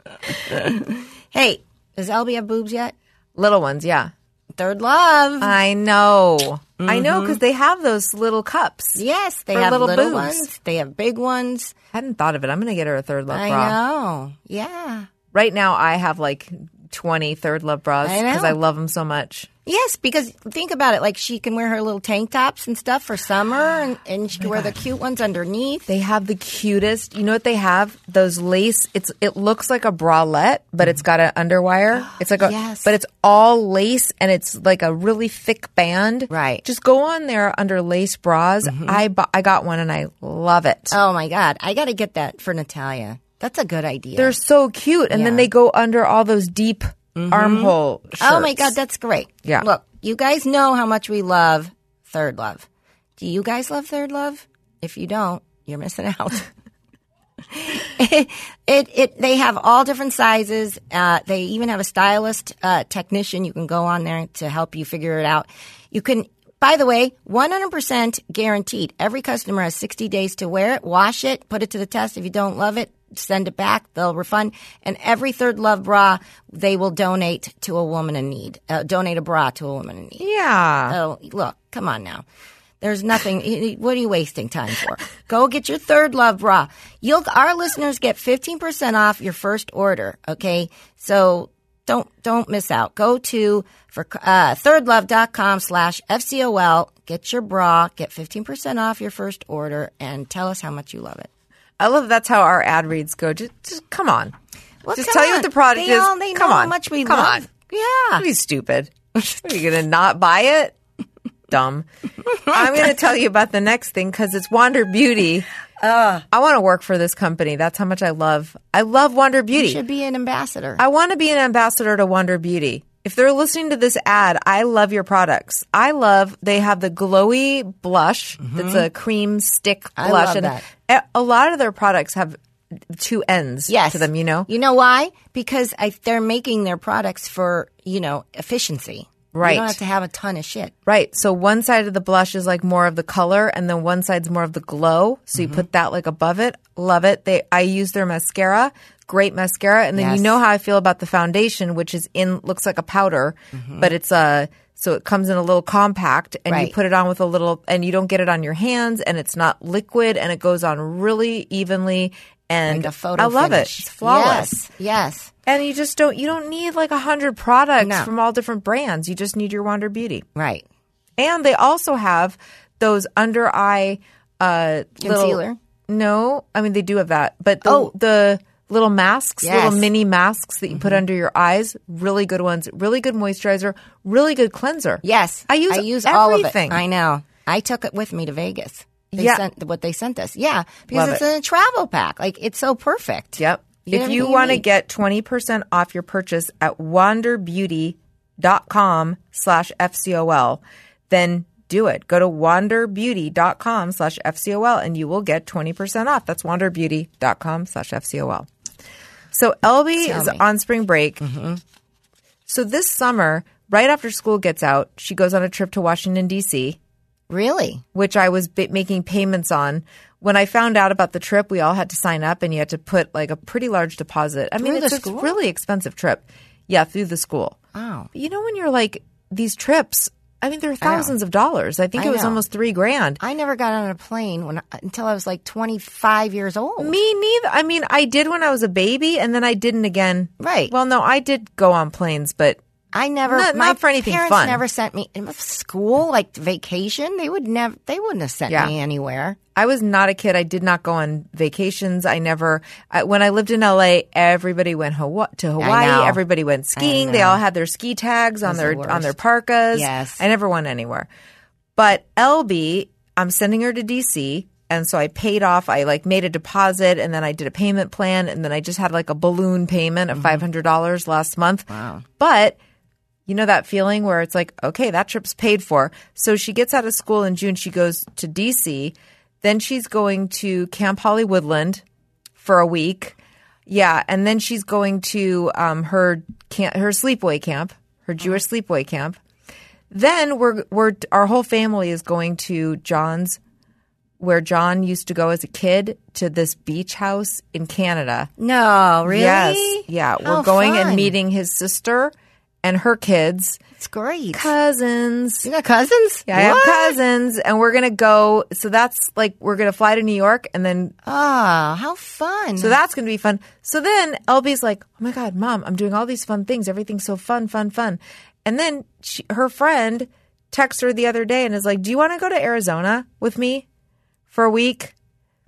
Hey, does L B have boobs yet? little ones. Yeah, Third love. I know. I know because they have those little cups. yes, they for have little little, boobs. ones. They have big ones. I hadn't thought of it. I'm going to get her a third love I bra. know. Yeah. Right now, I have like twenty third love bras I know. because I love them so much. Yes, because think about it. Like she can wear her little tank tops and stuff for summer, and, and she can wear the cute ones underneath. They have the cutest. You know what they have? Those lace. It's it looks like a bralette, but it's got an underwire. It's like a, Yes. but it's all lace and it's like a really thick band. Right. Just go on there under lace bras. I bu- I got one and I love it. Oh my God, I got to get that for Natalia. That's a good idea. They're so cute, and then Yeah. they go under all those deep armhole shirts. Oh my God, that's great. Yeah. Look, you guys know how much we love third love. Do you guys love third love? If you don't, you're missing out. it, it, it, they have all different sizes. Uh, they even have a stylist uh, technician. You can go on there to help you figure it out. You can, by the way, one hundred percent guaranteed. Every customer has sixty days to wear it, wash it, put it to the test. If you don't love it, send it back. They'll refund. And every Third Love bra, they will donate to a woman in need. Uh, donate a bra to a woman in need. Yeah. Oh, look, come on now. There's nothing. What are you wasting time for? Go get your Third Love bra. You'll. Our listeners get fifteen percent off your first order. Okay, so don't don't miss out. Go to for uh, thirdlove.com slash FCOL. Get your bra. Get fifteen percent off your first order, and tell us how much you love it. I love that's how our ad reads go. Just, just come on. Well, just come tell you on. what the product they is. All, they come know on. how much we come love. on. Yeah. Are you stupid? Are you going to not buy it? Dumb. I'm going to tell you about the next thing because it's Wander Beauty. Uh, I want to work for this company. That's how much I love. I love Wander Beauty. You should be an ambassador. I want to be an ambassador to Wander Beauty. If they're listening to this ad, I love your products. I love, they have the glowy blush. Mm-hmm. That's a cream stick blush. I love and that. A lot of their products have two ends yes. to them, you know? You know why? Because I, they're making their products for, you know, efficiency. Right. You don't have to have a ton of shit. Right. So one side of the blush is like more of the color and then one side's more of the glow. So mm-hmm. you put that like above it. Love it. They I use their mascara. Great mascara. And then yes. you know how I feel about the foundation, which is in looks like a powder, mm-hmm. but it's a so it comes in a little compact and right. you put it on with a little and you don't get it on your hands and it's not liquid and it goes on really evenly and like a photo I love finish. it. It's flawless. Yes. Yes. And you just don't, you don't need like a hundred products No. from all different brands. You just need your Wander Beauty. Right. And they also have those under eye, uh, Concealer? Little, no, I mean, they do have that, but the, Oh. the little masks, Yes. little mini masks that you put under your eyes, really good ones, really good moisturizer, really good cleanser. Yes. I use, I use everything. all of it. I know. I took it with me to Vegas. They Yeah. sent what they sent us. Yeah. Because Love it's it. in a travel pack. Like, it's so perfect. Yep. You if know you what you want to need. get twenty percent off your purchase at wanderbeauty.com slash FCOL, then do it. Go to wanderbeauty.com slash FCOL and you will get twenty percent off. That's wanderbeauty.com slash FCOL. So Elby Tell is me. on spring break. Mm-hmm. So this summer, right after school gets out, she goes on a trip to Washington, D C, Really? which I was b- making payments on. When I found out about the trip, we all had to sign up and you had to put like a pretty large deposit. I mean, Through it's the a school? really expensive trip. Yeah, through the school. Wow. But you know, when you're like, these trips, I mean, they're thousands of dollars. I think I it was know. almost three grand. I never got on a plane when until I was like twenty-five years old. Me neither. I mean, I did when I was a baby and then I didn't again. Right. Well, no, I did go on planes, but I never. Not- my not for anything parents fun. never sent me school like vacation. They would never. They wouldn't have sent Yeah. me anywhere. I was not a kid. I did not go on vacations. I never, I, when I lived in L A, everybody went Hawa- to Hawaii. know. Everybody went skiing. They know. all had their ski tags on Those are their, the on their worst. parkas. Yes. I never went anywhere. But L B, I'm sending her to D C. And so I paid off, I like made a deposit and then I did a payment plan and then I just had like a balloon payment of five hundred dollars last month. Wow. But you know that feeling where it's like, okay, that trip's paid for. So she gets out of school in June. She goes to D C. Then she's going to Camp Hollywoodland for a week. Yeah. And then she's going to um, her camp, her sleepaway camp, her Jewish sleepaway camp. Then we're we're our whole family is going to John's, where John used to go as a kid, to this beach house in Canada. No, really? Yes. Yeah. How We're going fun. and meeting his sister and her kids. It's great. Cousins. You got cousins? Yeah, I have What? cousins. And we're going to go. So that's like, we're going to fly to New York and then, Oh, how fun. so that's going to be fun. So then L B's like, oh my God, Mom, I'm doing all these fun things. Everything's so fun, fun, fun. And then she, her friend texts her the other day and is like, do you want to go to Arizona with me for a week?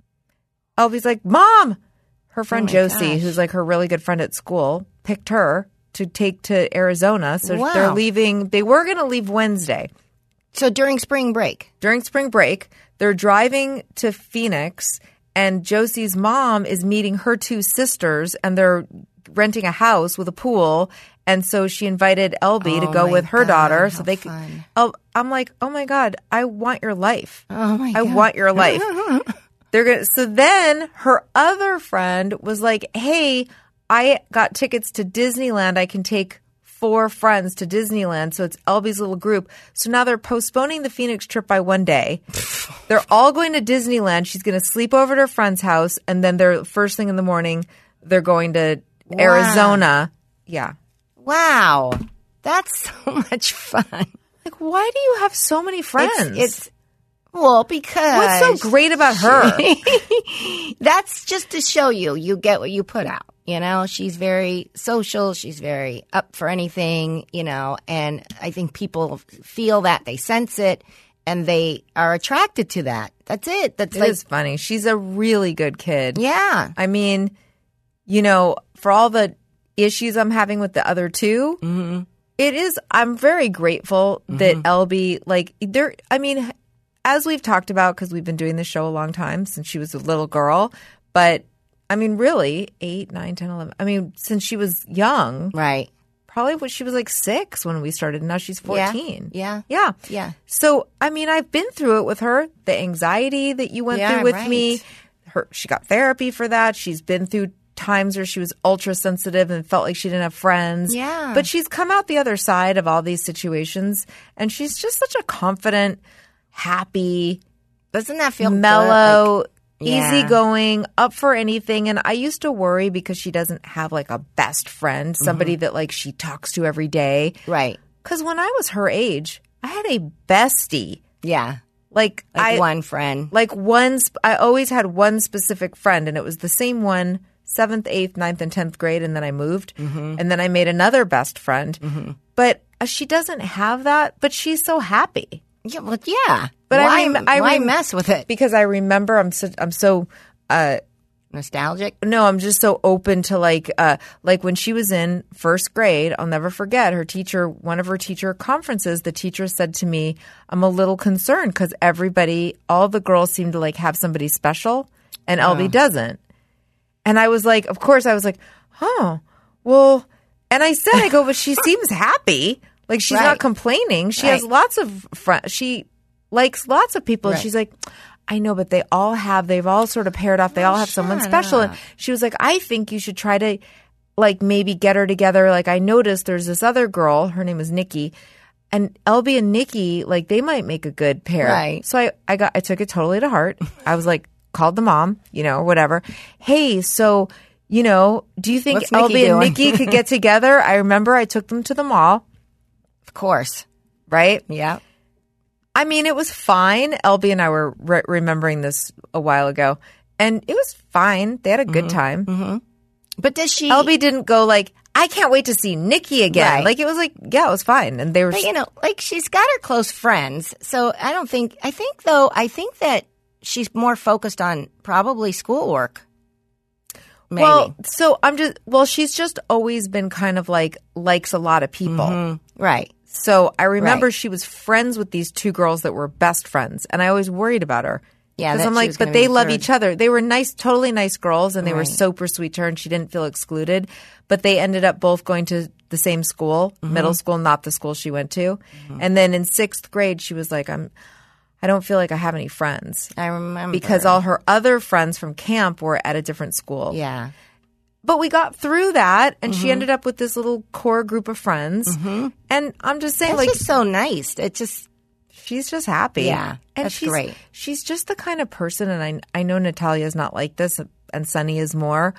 L B's like, Mom, her friend Oh my Josie, gosh. who's like her really good friend at school, picked her to take to Arizona. So Wow. they're leaving. They were going to leave Wednesday. So during spring break. During spring break, they're driving to Phoenix, and Josie's mom is meeting her two sisters, and they're renting a house with a pool. And so she invited L B to Oh go my with her God, daughter. So how they fun. could. I'm like, oh my God, I want your life. Oh my I God. want your life. They're gonna. So then her other friend was like, hey, I got tickets to Disneyland. I can take four friends to Disneyland. So it's Elby's little group. So now they're postponing the Phoenix trip by one day. They're all going to Disneyland. She's going to sleep over at her friend's house. And then they're first thing in the morning, they're going to Wow. Arizona. Yeah. Wow. That's so much fun. Like, why do you have so many friends? It's, it's well, because What's so great about her? that's just to show you, you get what you put out. You know, she's very social. She's very up for anything, you know, and I think people feel that, they sense it, and they are attracted to that. That's it. That's It like, is funny. She's a really good kid. yeah. I mean, you know, for all the issues I'm having with the other two, Mm-hmm. it is, I'm very grateful that Elby, like, there, I mean, as we've talked about, because we've been doing this show a long time since she was a little girl, but I mean, really, eight, nine, ten, eleven. I mean, since she was young, Right. probably when she was like six when we started. And now she's fourteen. Yeah. Yeah. Yeah. So, I mean, I've been through it with her. The anxiety that you went Yeah, through with right. me. Her, she got therapy for that. She's been through times where she was ultra sensitive and felt like she didn't have friends. Yeah. But she's come out the other side of all these situations. And she's just such a confident, happy, Doesn't that feel mellow, good? Like, yeah. easygoing, up for anything. And I used to worry because she doesn't have like a best friend, somebody Mm-hmm. that like she talks to every day. Right. Because when I was her age, I had a bestie. Yeah. Like, Like I one friend. like one. Sp- I always had one specific friend, and it was the same one. Seventh, eighth, ninth, and tenth grade, and then I moved, Mm-hmm. and then I made another best friend. But uh, she doesn't have that. But she's so happy. Yeah. Well, yeah. But I why, rem- I why rem- mess with it? Because I remember I'm so I'm so uh, Nostalgic. no, I'm just so open to like uh like when she was in first grade, I'll never forget her teacher, one of her teacher conferences, the teacher said to me, I'm a little concerned because everybody, all the girls seem to like have somebody special and Elby doesn't. And I was like, of course I was like, oh, well, and I said, I go, but she seems happy. Like she's Right. not complaining. She has Right. lots of friends. She likes lots of people. And Right. she's like, I know, but they all have, they've all sort of paired off. They all have someone shut special. And up. she was like, I think you should try to like maybe get her together. Like I noticed there's this other girl, her name is Nikki, and Elby and Nikki, like they might make a good pair. Right. So I, I got, I took it totally to heart. I was like, called the mom, you know, whatever. Hey, so, you know, do you think What's Nikki Elby and doing? Nikki could get together? I remember I took them to the mall, Of course. right? Yeah. I mean, it was fine. Elby and I were re- remembering this a while ago, and it was fine. They had a good Mm-hmm. time. But does she? Elby didn't go like, I can't wait to see Nikki again. Right. Like it was like, yeah, it was fine. And they were, But you know, like she's got her close friends. So I don't think. I think though. I think that she's more focused on probably schoolwork. Maybe. well, so I'm just, well, she's just always been kind of like, likes a lot of people. right. So I remember Right. she was friends with these two girls that were best friends, and I always worried about her. Yeah, because that I'm she like, was but gonna be they the love third. each other. They were nice, totally nice girls, and they were Right. super sweet to her, and she didn't feel excluded. But they ended up both going to the same school, Mm-hmm. middle school, not the school she went to. And then in sixth grade, she was like, "I'm, I don't feel like I have any friends." I remember Because all her other friends from camp were at a different school. yeah. But we got through that, and Mm-hmm. she ended up with this little core group of friends. And I'm just saying, It's like, just so nice. It just she's just happy. Yeah, and that's she's, great. She's just the kind of person, and I I know Natalia is not like this, and Sunny is more,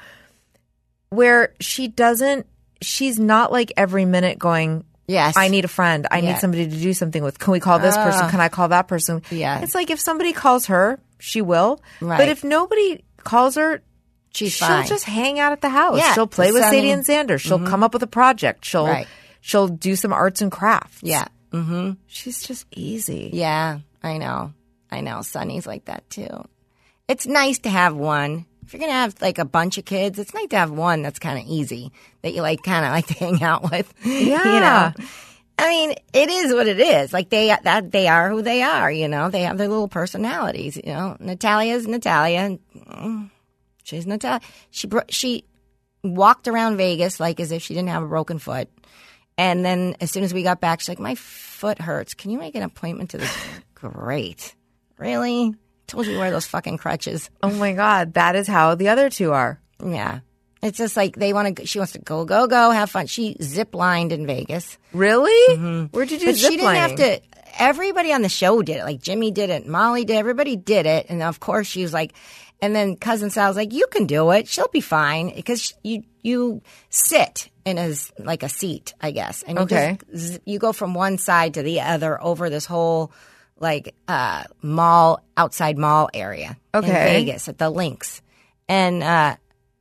where she doesn't. She's not like every minute going, yes. I need a friend. I Yeah. need somebody to do something with. Can we call this person? Can I call that person? Yeah. It's like if somebody calls her, she will. Right. But if nobody calls her, She's she'll fine. just hang out at the house. Yeah, She'll play with Sunny- Sadie and Xander. She'll come up with a project. She'll Right. she'll do some arts and crafts. Yeah. Mm-hmm. She's just easy. Yeah. I know. I know. Sunny's like that too. It's nice to have one. If you're gonna have like a bunch of kids, it's nice to have one that's kind of easy that you like, kind of like to hang out with. Yeah. You know. I mean, it is what it is. Like they that they are who they are. You know, they have their little personalities. You know, Natalia's Natalia. And, mm, she's Natalia. She bro- she walked around Vegas like as if she didn't have a broken foot. And then as soon as we got back, she's like, "My foot hurts. Can you make an appointment to the?" Great. Really? Told you to wear those fucking crutches. Oh my God, that is how the other two are. Yeah. It's just like they want to. She wants to go, go, go, have fun. She zip lined in Vegas. Really? Where'd you do But zip she didn't have lining? to. Everybody on the show did it. Like Jimmy did it, Molly did. Everybody did it, and of course she was like. And then cousin Sal's like, "You can do it. She'll be fine because you you sit in a like a seat, I guess, and you Okay. just z- you go from one side to the other over this whole like uh, mall outside mall area in Okay. Vegas at the Lynx, and." uh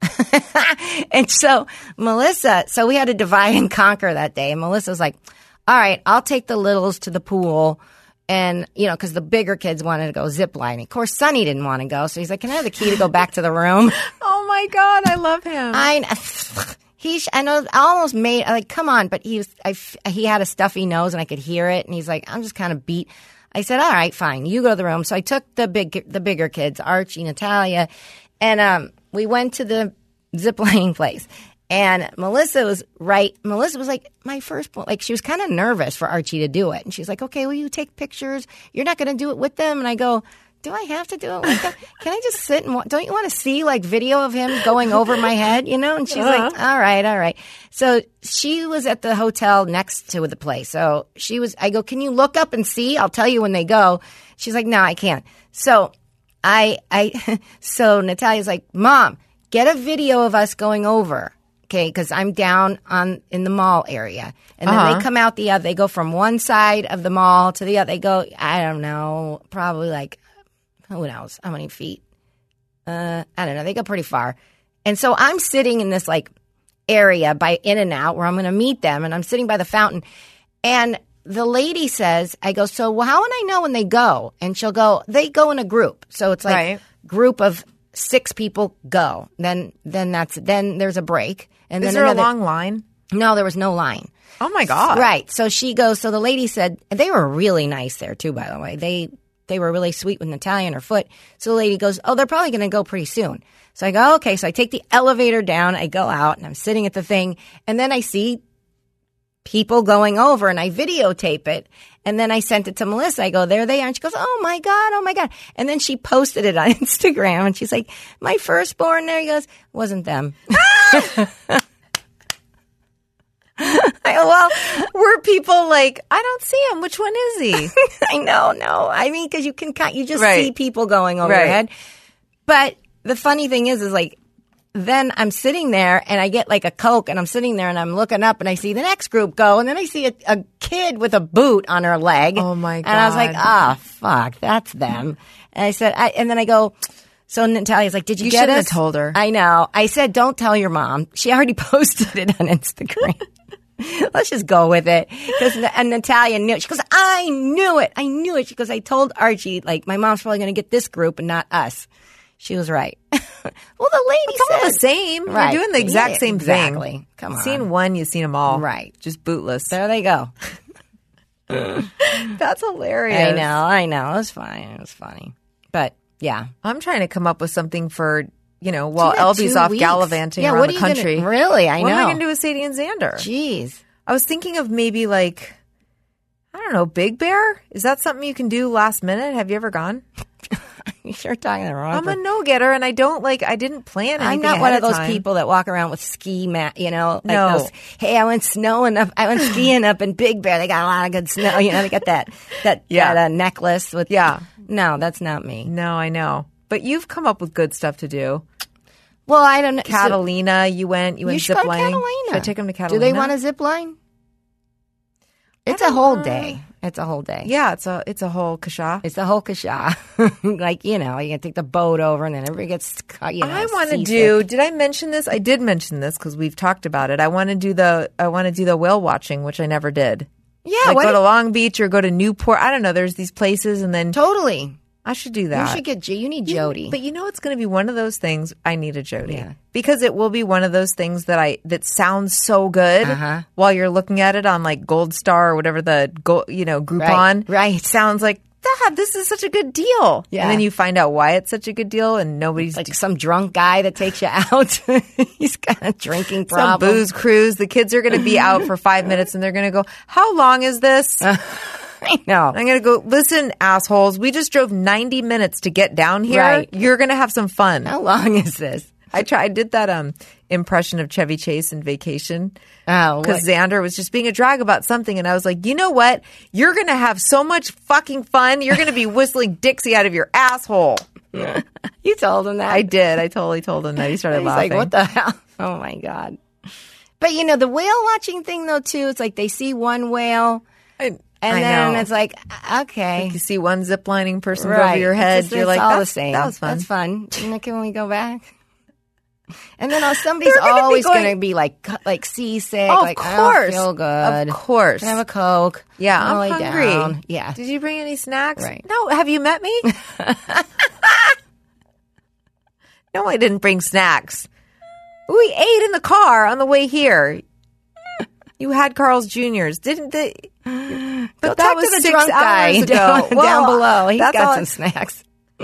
And so Melissa, so we had to divide and conquer that day. And Melissa was like, all right, I'll take the littles to the pool. And, you know, because the bigger kids wanted to go zip lining. Of course, Sonny didn't want to go. So he's like, can I have the key to go back to the room? Oh my God, I love him. I, he, I know, I almost made, I like, come on. But he was, I, he had a stuffy nose and I could hear it. And he's like, I'm just kind of beat. I said, all right, fine. You go to the room. So I took the big, the bigger kids, Archie, Natalia, and um, we went to the zip lining place. And Melissa was right. Melissa was like, my first, like, she was kind of nervous for Archie to do it. And she's like, okay, will you take pictures? You're not going to do it with them? And I go, do I have to do it with them? Can I just sit and wa- don't you want to see like video of him going over my head, you know? And she's Uh-huh. like, all right, all right. So she was at the hotel next to the place. So she was, I go, can you look up and see? I'll tell you when they go. She's like, no, I can't. So I, I, so Natalia's like, Mom, get a video of us going over. Okay, because I'm down on in the mall area, and then Uh-huh. they come out the other. They go from one side of the mall to the other. They go, I don't know, probably like who knows how many feet. Uh, I don't know. They go pretty far, and so I'm sitting in this like area by In and Out where I'm going to meet them, and I'm sitting by the fountain, and the lady says, I go, so well, how would I know when they go? And she'll go, they go in a group, so it's like Right. group of six people go. Then then that's then there's a break. And Is then there another, a long line? No, there was no line. Oh my God. Right. So she goes, so the lady said, and they were really nice there too, by the way. They they were really sweet with Natalia and her foot. So the lady goes, oh, they're probably going to go pretty soon. So I go, okay. So I take the elevator down. I go out and I'm sitting at the thing. And then I see people going over and I videotape it. And then I sent it to Melissa. I go, there they are. And she goes, oh my God, oh my God. And then she posted it on Instagram and she's like, my firstborn there. He goes, wasn't them. I go, well, Were people like, I don't see him. Which one is he? I know, no. I mean, because you can kind, you just Right. see people going over Right. your head. But the funny thing is, is like, then I'm sitting there and I get like a Coke and I'm sitting there and I'm looking up and I see the next group go and then I see a, a kid with a boot on her leg. Oh, my And I was like, God. ah, fuck, that's them. And I said, I, and then I go, so Natalia's like, did you, You get shouldn't us? have told her. I know. I said, don't tell your mom. She already posted it on Instagram. Let's just go with it. Because and Natalia knew it. She goes, I knew it. I knew it. She goes, I told Archie, like, my mom's probably going to get this group and not us. She was right. Well, the lady It's all said the same. Right. You're doing the exact Yeah, same exactly. thing. Come on. Seen one, you've seen them all. Right. Just bootless. There they go. That's hilarious. I know. I know. It was fine. It was funny. But yeah. I'm trying to come up with something for, you know, while You got Elby's two off weeks. gallivanting Yeah, around what the are you gonna- country. really? I what know. am I going to do with Sadie and Xander? Jeez. I was thinking of maybe like, I don't know, Big Bear? Is that something you can do last minute? Have you ever gone? You sure talking the wrong I'm a person. no-getter, and I don't like, I didn't plan anything I'm not ahead one of those time. people that walk around with ski mat, you know, like No. those, hey, I went snowing up, I went skiing up in Big Bear. They got a lot of good snow, you know, they got that, that, Yeah. that uh, necklace with, Yeah. No, that's not me. No, I know. But you've come up with good stuff to do. Well, I don't know. so- Catalina, you went, you went you should go to ziplining. Catalina. Should I take them to Catalina? Do they want a zip line? It's a whole day. It's a whole day. Yeah, it's a it's a whole kasha. It's the whole kasha. Like, you know, you can take the boat over and then everybody gets, you know, I want to seasick. do. Did I mention this? I did mention this because we've talked about it. I want to do the. I want to do the whale watching, which I never did. Yeah, Like what go do- to Long Beach or go to Newport. I don't know. There's these places, and then totally. I should do You that. should get, Jo- you need You- Jody. But you know, it's going to be one of those things. I need a Jody Yeah. because it will be one of those things that I that sounds so good Uh-huh. while you're looking at it on like Gold Star or whatever the go, you know Groupon. Right, right. It sounds like Dad, this is such a good deal. Yeah. And then you find out why it's such a good deal, and nobody's Like some drunk guy that takes you out. He's got a drinking some problem. booze cruise. The kids are going to be out for five minutes, and they're going to go, "How long is this?" I know. I'm going to go, listen, assholes, we just drove ninety minutes to get down here. Right. You're going to have some fun. How long is this? I tried, I did that um impression of Chevy Chase in Vacation. Oh, Because what- Xander was just being a drag about something. And I was like, you know what? You're going to have so much fucking fun. You're going to be whistling Dixie out of your asshole. you told him that. I did. I totally told him that. He started He's laughing. like, what the hell? Oh, my God. But, you know, the whale watching thing, though, too, it's like they see one whale, I, and I then know. it's like, okay. You see one ziplining person go Right. over your It's head. just- You're it's like, all That's, the same. that was fun. That's fun. And then can we go back? And then uh, somebody's They're gonna be always going- going to be like, cu- like seasick. Oh, like, of I course. don't feel good. Of course. Can I have a Coke? Yeah, I'll I'm lay hungry. down. Yeah. Did you bring any snacks? Right. No. Have you met me? No, I didn't bring snacks. We ate in the car on the way here. You had Carl's Junior's, didn't they? But Go that talk was to the six drunk guy hours ago. down, Well, down below. He's that's got all- some snacks.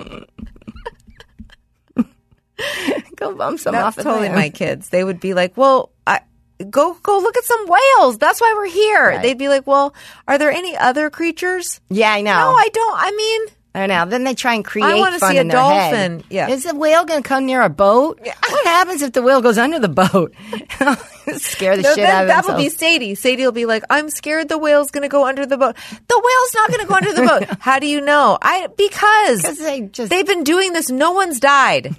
Go bump some That's off of totally them. my kids. They would be like, "Well, I, go go look at some whales. That's why we're here." Right. They'd be like, "Well, are there any other creatures?" Yeah, I know. No, I don't. I mean, I know. Then they try and create wanna fun see a in their head. dolphin. Yeah. Is the whale going to come near a boat? What happens if the whale goes under the boat? Scare the no, shit then out of that will be themselves. Sadie. Sadie will be like, "I'm scared the whale's going to go under the boat." The whale's not going to go under the boat. How do you know? I because 'Cause they just they've been doing this. No one's died.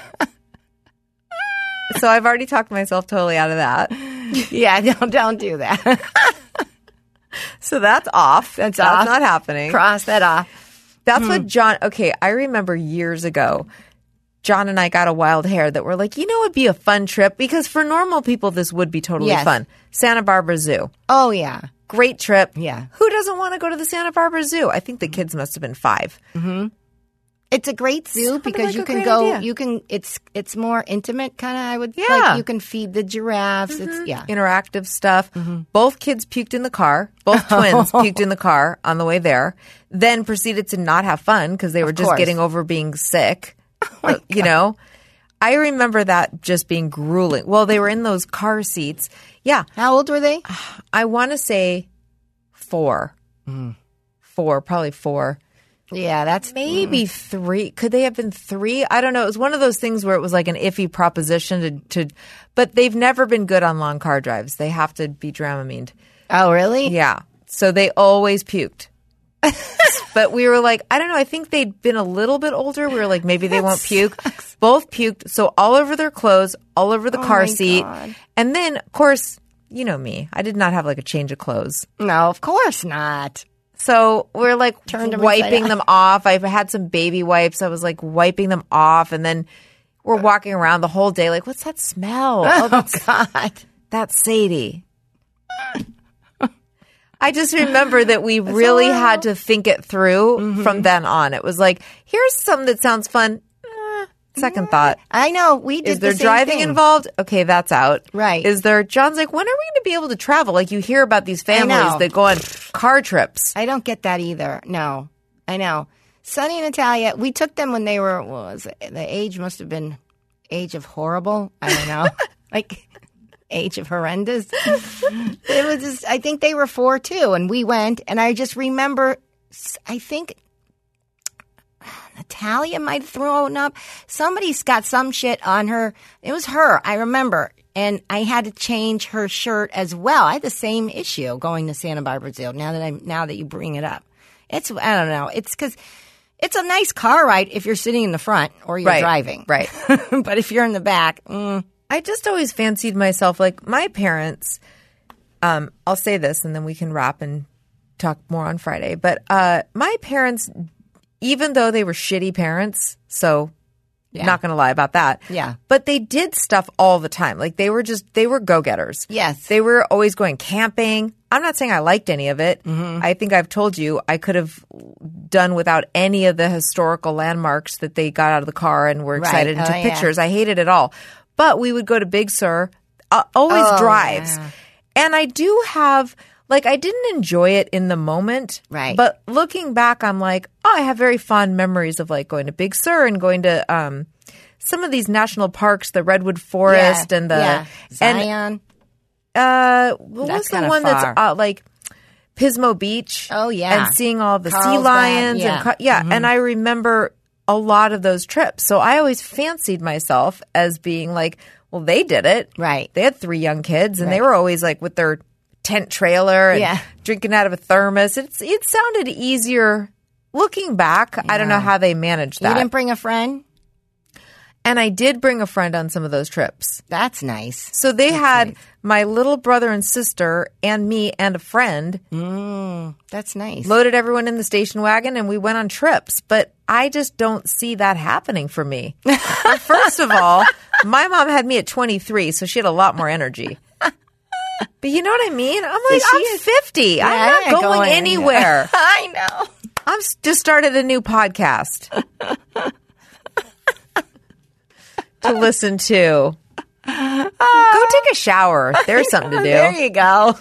So I've already talked myself totally out of that. yeah, don't don't do that. So that's off. That's that's off. not happening. Cross that off. That's Hmm. what John, okay, I remember years ago, John and I got a wild hair that we're like, you know, it'd be a fun trip because for normal people, this would be totally Yes. fun. Santa Barbara Zoo. Oh yeah, Great trip. Yeah. Who doesn't want to go to the Santa Barbara Zoo? I think the kids must have been five. it's a great zoo Sounded because like you a can great go. idea. You can. It's it's more intimate, kind of. I would. Yeah. Like you can feed the giraffes. It's yeah. Interactive stuff. Mm-hmm. Both kids puked in the car. Both twins puked in the car on the way there. Then proceeded to not have fun because they were just course. getting over being sick. Uh, you know, I remember that just being grueling. Well, they were in those car seats. Yeah, How old were they? I want to say four, Mm. four, probably four, Yeah, that's maybe three. Could they have been three? I don't know. It was one of those things where it was like an iffy proposition to, to but they've never been good on long car drives. They have to be Dramamined. Oh really? Yeah. So they always puked. But we were like, I don't know. I think they'd been a little bit older. We were like, maybe they won't puke. Both puked. So all over their clothes, all over the car my seat. God. And then, of course, you know me. I did not have like a change of clothes. No, of course not. So we're like Turned them wiping inside them off. I've had some baby wipes. I was like wiping them off. And then we're walking around the whole day like, what's that smell? Oh, that's, God. that's Sadie. I just remember that we really had to think it through Mm-hmm. from then on. It was like, here's something that sounds fun. Eh, second thought. I know. We did Is there the same driving thing. involved? Okay, that's out. Right. Is there, John's like, when are we going to be able to travel? Like you hear about these know. families that go on car trips. I don't get that either. No, I know. Sonny and Natalia, we took them when they were, what was it? The age must have been age of horrible. I don't know. like age of horrendous. It was just, I think they were four too. And we went, and I just remember, I think Natalia might have thrown up. Somebody's got some shit on her. It was her. I remember. And I had to change her shirt as well. I had the same issue going to Santa Barbara Zoo. Now that I now that you bring it up, it's I don't know. It's because it's a nice car ride if you're sitting in the front or you're Right, driving, right. But if you're in the back, mm, I just always fancied myself like my parents. Um, I'll say this and then we can wrap and talk more on Friday. But uh, my parents, even though they were shitty parents, so Yeah. not going to lie about that. Yeah. But they did stuff all the time. Like they were just, they were go-getters. Yes. They were always going camping. I'm not saying I liked any of it. Mm-hmm. I think I've told you I could have done without any of the historical landmarks that they got out of the car and were Right. excited and Oh, took yeah. pictures. I hated it all. But we would go to Big Sur, uh, always Oh, drives. yeah. And I do have, like, I didn't enjoy it in the moment. Right. But looking back, I'm like, oh, I have very fond memories of like going to Big Sur and going to um, some of these national parks, the Redwood Forest yeah, and the yeah. and Zion. uh, what That's was the kinda one far. that's uh, like Pismo Beach? Oh, yeah. and seeing all the sea Carlsbad, lions yeah. and ca- yeah, and I remember a lot of those trips. So I always fancied myself as being like, Well, they did it. Right. They had three young kids, and Right. they were always like with their tent trailer and Yeah. drinking out of a thermos. It's It sounded easier. Looking back, I don't know how they managed You that. didn't bring a friend? And I did bring a friend on some of those trips. That's nice. So they had my little brother and sister and me and a friend Mm, that's nice. loaded everyone in the station wagon and we went on trips. But I just don't see that happening for me. Well, first of all, my mom had me at twenty-three, so she had a lot more energy. But you know what I mean? I'm like, she I'm is- fifty. Yeah, I'm not I ain't going, going anywhere. I know. I'm s- just started a new podcast to listen to. Go take a shower. There's something to do. There you go.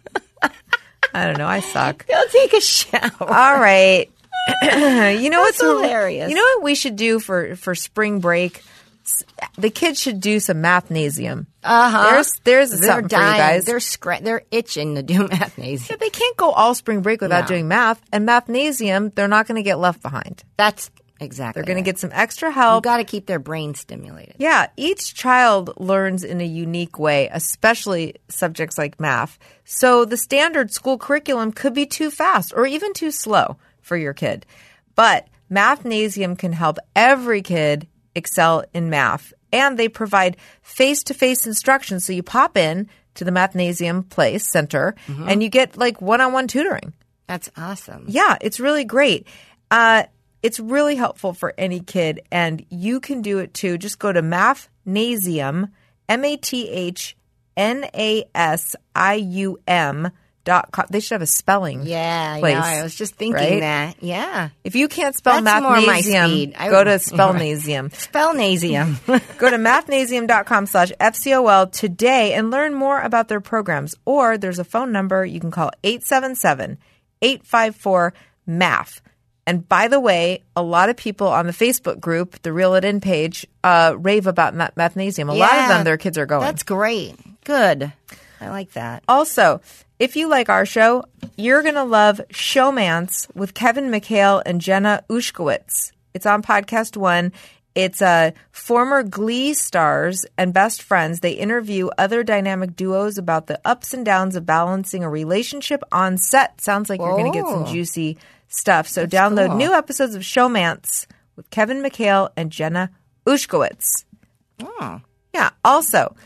I don't know. I suck. Go take a shower. All right. You know what's That's hilarious. You know what we should do for, for spring break? S- The kids should do some mathnasium. Uh-huh. There's there's They're something for you dying. guys. They're scra- They're itching to do mathnasium. They can't go all spring break without No. doing math. And mathnasium, they're not going to get left behind. That's exactly. They're going right. to get some extra You help. got to keep their brain stimulated. Yeah, each child learns in a unique way, especially subjects like math. So the standard school curriculum could be too fast or even too slow for your kid. But Mathnasium can help every kid excel in math. And they provide face-to-face instruction. So you pop in to the Mathnasium Place Center and you get like one-on-one tutoring. That's awesome. Yeah, it's really great. Uh, it's really helpful for any kid, and you can do it too. Just go to Mathnasium, M A T H N A S I U M dot com. They should have a spelling. Yeah, I place, know. I was just thinking right? that. Yeah. If you can't spell That's more my Mathnasium, speed. I- go to Spellnasium. Spellnasium. Go to mathnasium.com slash FCOL today and learn more about their programs. Or there's a phone number you can call eight seven seven, eight five four, M A T H. And by the way, a lot of people on the Facebook group, the Reel It In page, uh, rave about Math- Mathnasium. A lot of Yeah, them, their kids are going. That's great. Good. I like that. Also, if you like our show, you're going to love Showmance with Kevin McHale and Jenna Ushkowitz. It's on Podcast One. It's uh, former Glee stars and best friends. They interview other dynamic duos about the ups and downs of balancing a relationship on set. Sounds like you're going to get some Oh. juicy stuff. So download cool. new episodes of Showmance with Kevin McHale and Jenna Ushkowitz. Oh. Yeah. Also,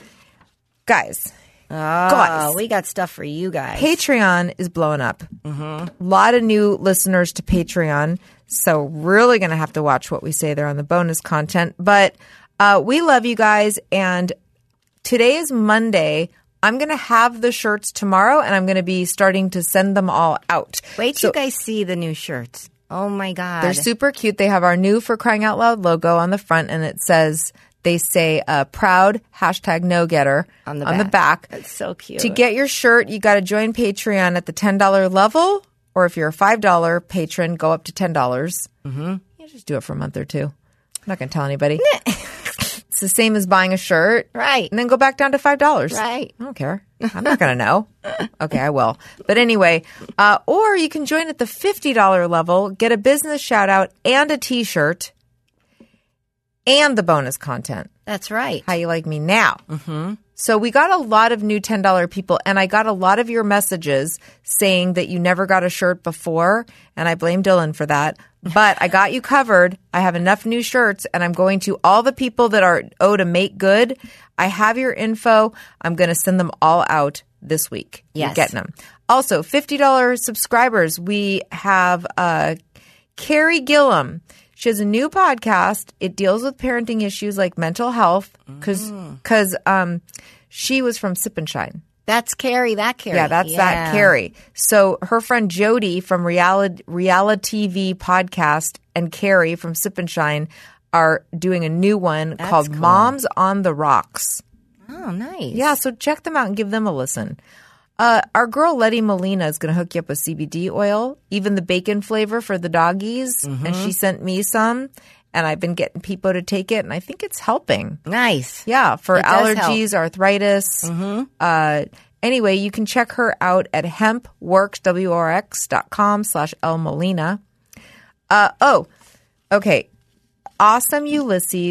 guys, Oh, Guys. we got stuff for you guys. Patreon is blowing up. A lot of new listeners to Patreon. So really going to have to watch what we say there on the bonus content. But uh, we love you guys. And today is Monday. I'm going to have the shirts tomorrow, and I'm going to be starting to send them all out. Wait till So you guys see the new shirts. Oh, my God. they're super cute. They have our new For Crying Out Loud logo on the front, and it says, they say uh, proud hashtag no getter On the on the back. back. That's so cute. To get your shirt, you got to join Patreon at the ten dollars level, or if you're a five dollars patron, go up to ten dollars. Mm-hmm. You just do it for a month or two. I'm not going to tell anybody. It's the same as buying a shirt. Right. And then go back down to five dollars. Right. I don't care. I'm not going to know. Okay, I will. But anyway, uh, or you can join at the fifty dollars level, get a business shout out and a t-shirt and the bonus content. That's right. How you like me now. Mm-hmm. So we got a lot of new ten dollars people, and I got a lot of your messages saying that you never got a shirt before, and I blame Dylan for that. But I got you covered. I have enough new shirts, and I'm going to all the people that are owed to Make Good. I have your info. I'm going to send them all out this week. You're Yes. getting them. Also, fifty dollars subscribers. We have uh, Carrie Gillum. She has a new podcast. It deals with parenting issues like mental health because because um, she was from Sip and Shine. That's Carrie. That Carrie. Yeah, that's that Carrie. So her friend Jody from Reality Reality T V podcast and Carrie from Sip and Shine are doing a new one called cool. Moms on the Rocks. Oh, nice. Yeah, so check them out and give them a listen. Uh, our girl Letty Molina is going to hook you up with C B D oil, even the bacon flavor for the doggies. And she sent me some, and I've been getting people to take it, and I think it's helping. Nice. Yeah, for It does allergies, arthritis. Uh, anyway, you can check her out at hempworks, W R X dot com slash El Molina. Uh, oh, okay. Awesome Ulysses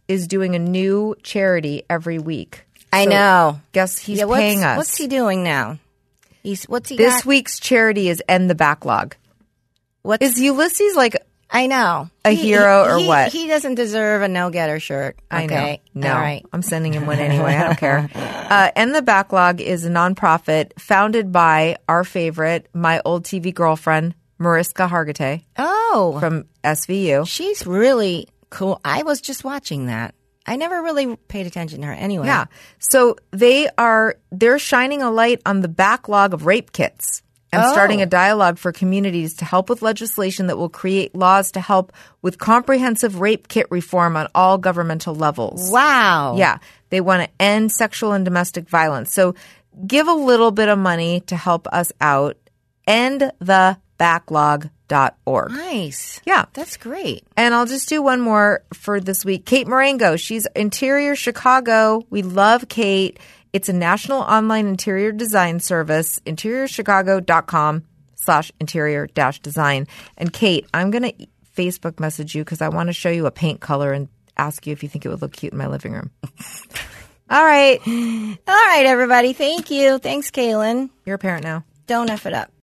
is doing a new charity every week. I So know. Guess he's Yeah, what's, paying us. What's he doing now? He's what's he This got? week's charity is End the Backlog. What's, Is Ulysses like I know. a He- hero he- or he- what? He doesn't deserve a no-getter shirt. I Okay. know. No, All right. I'm sending him one anyway. I don't care. Uh, End the Backlog is a nonprofit founded by our favorite, my old T V girlfriend, Mariska Hargitay Oh, from S V U. she's really cool. I was just watching that. I never really paid attention to her anyway. Yeah. So they are they're shining a light on the backlog of rape kits and Oh. starting a dialogue for communities to help with legislation that will create laws to help with comprehensive rape kit reform on all governmental levels. Wow. Yeah. They want to end sexual and domestic violence. So give a little bit of money to help us out. end the backlog dot org. Nice. Yeah. That's great. And I'll just do one more for this week. Kate Marengo. She's Interior Chicago. We love Kate. It's a national online interior design service, interior chicago dot com slash interior dash design. And Kate, I'm going to Facebook message you because I want to show you a paint color and ask you if you think it would look cute in my living room. All right. All right, everybody. Thank you. Thanks, Kaylin. You're a parent now. Don't F it up.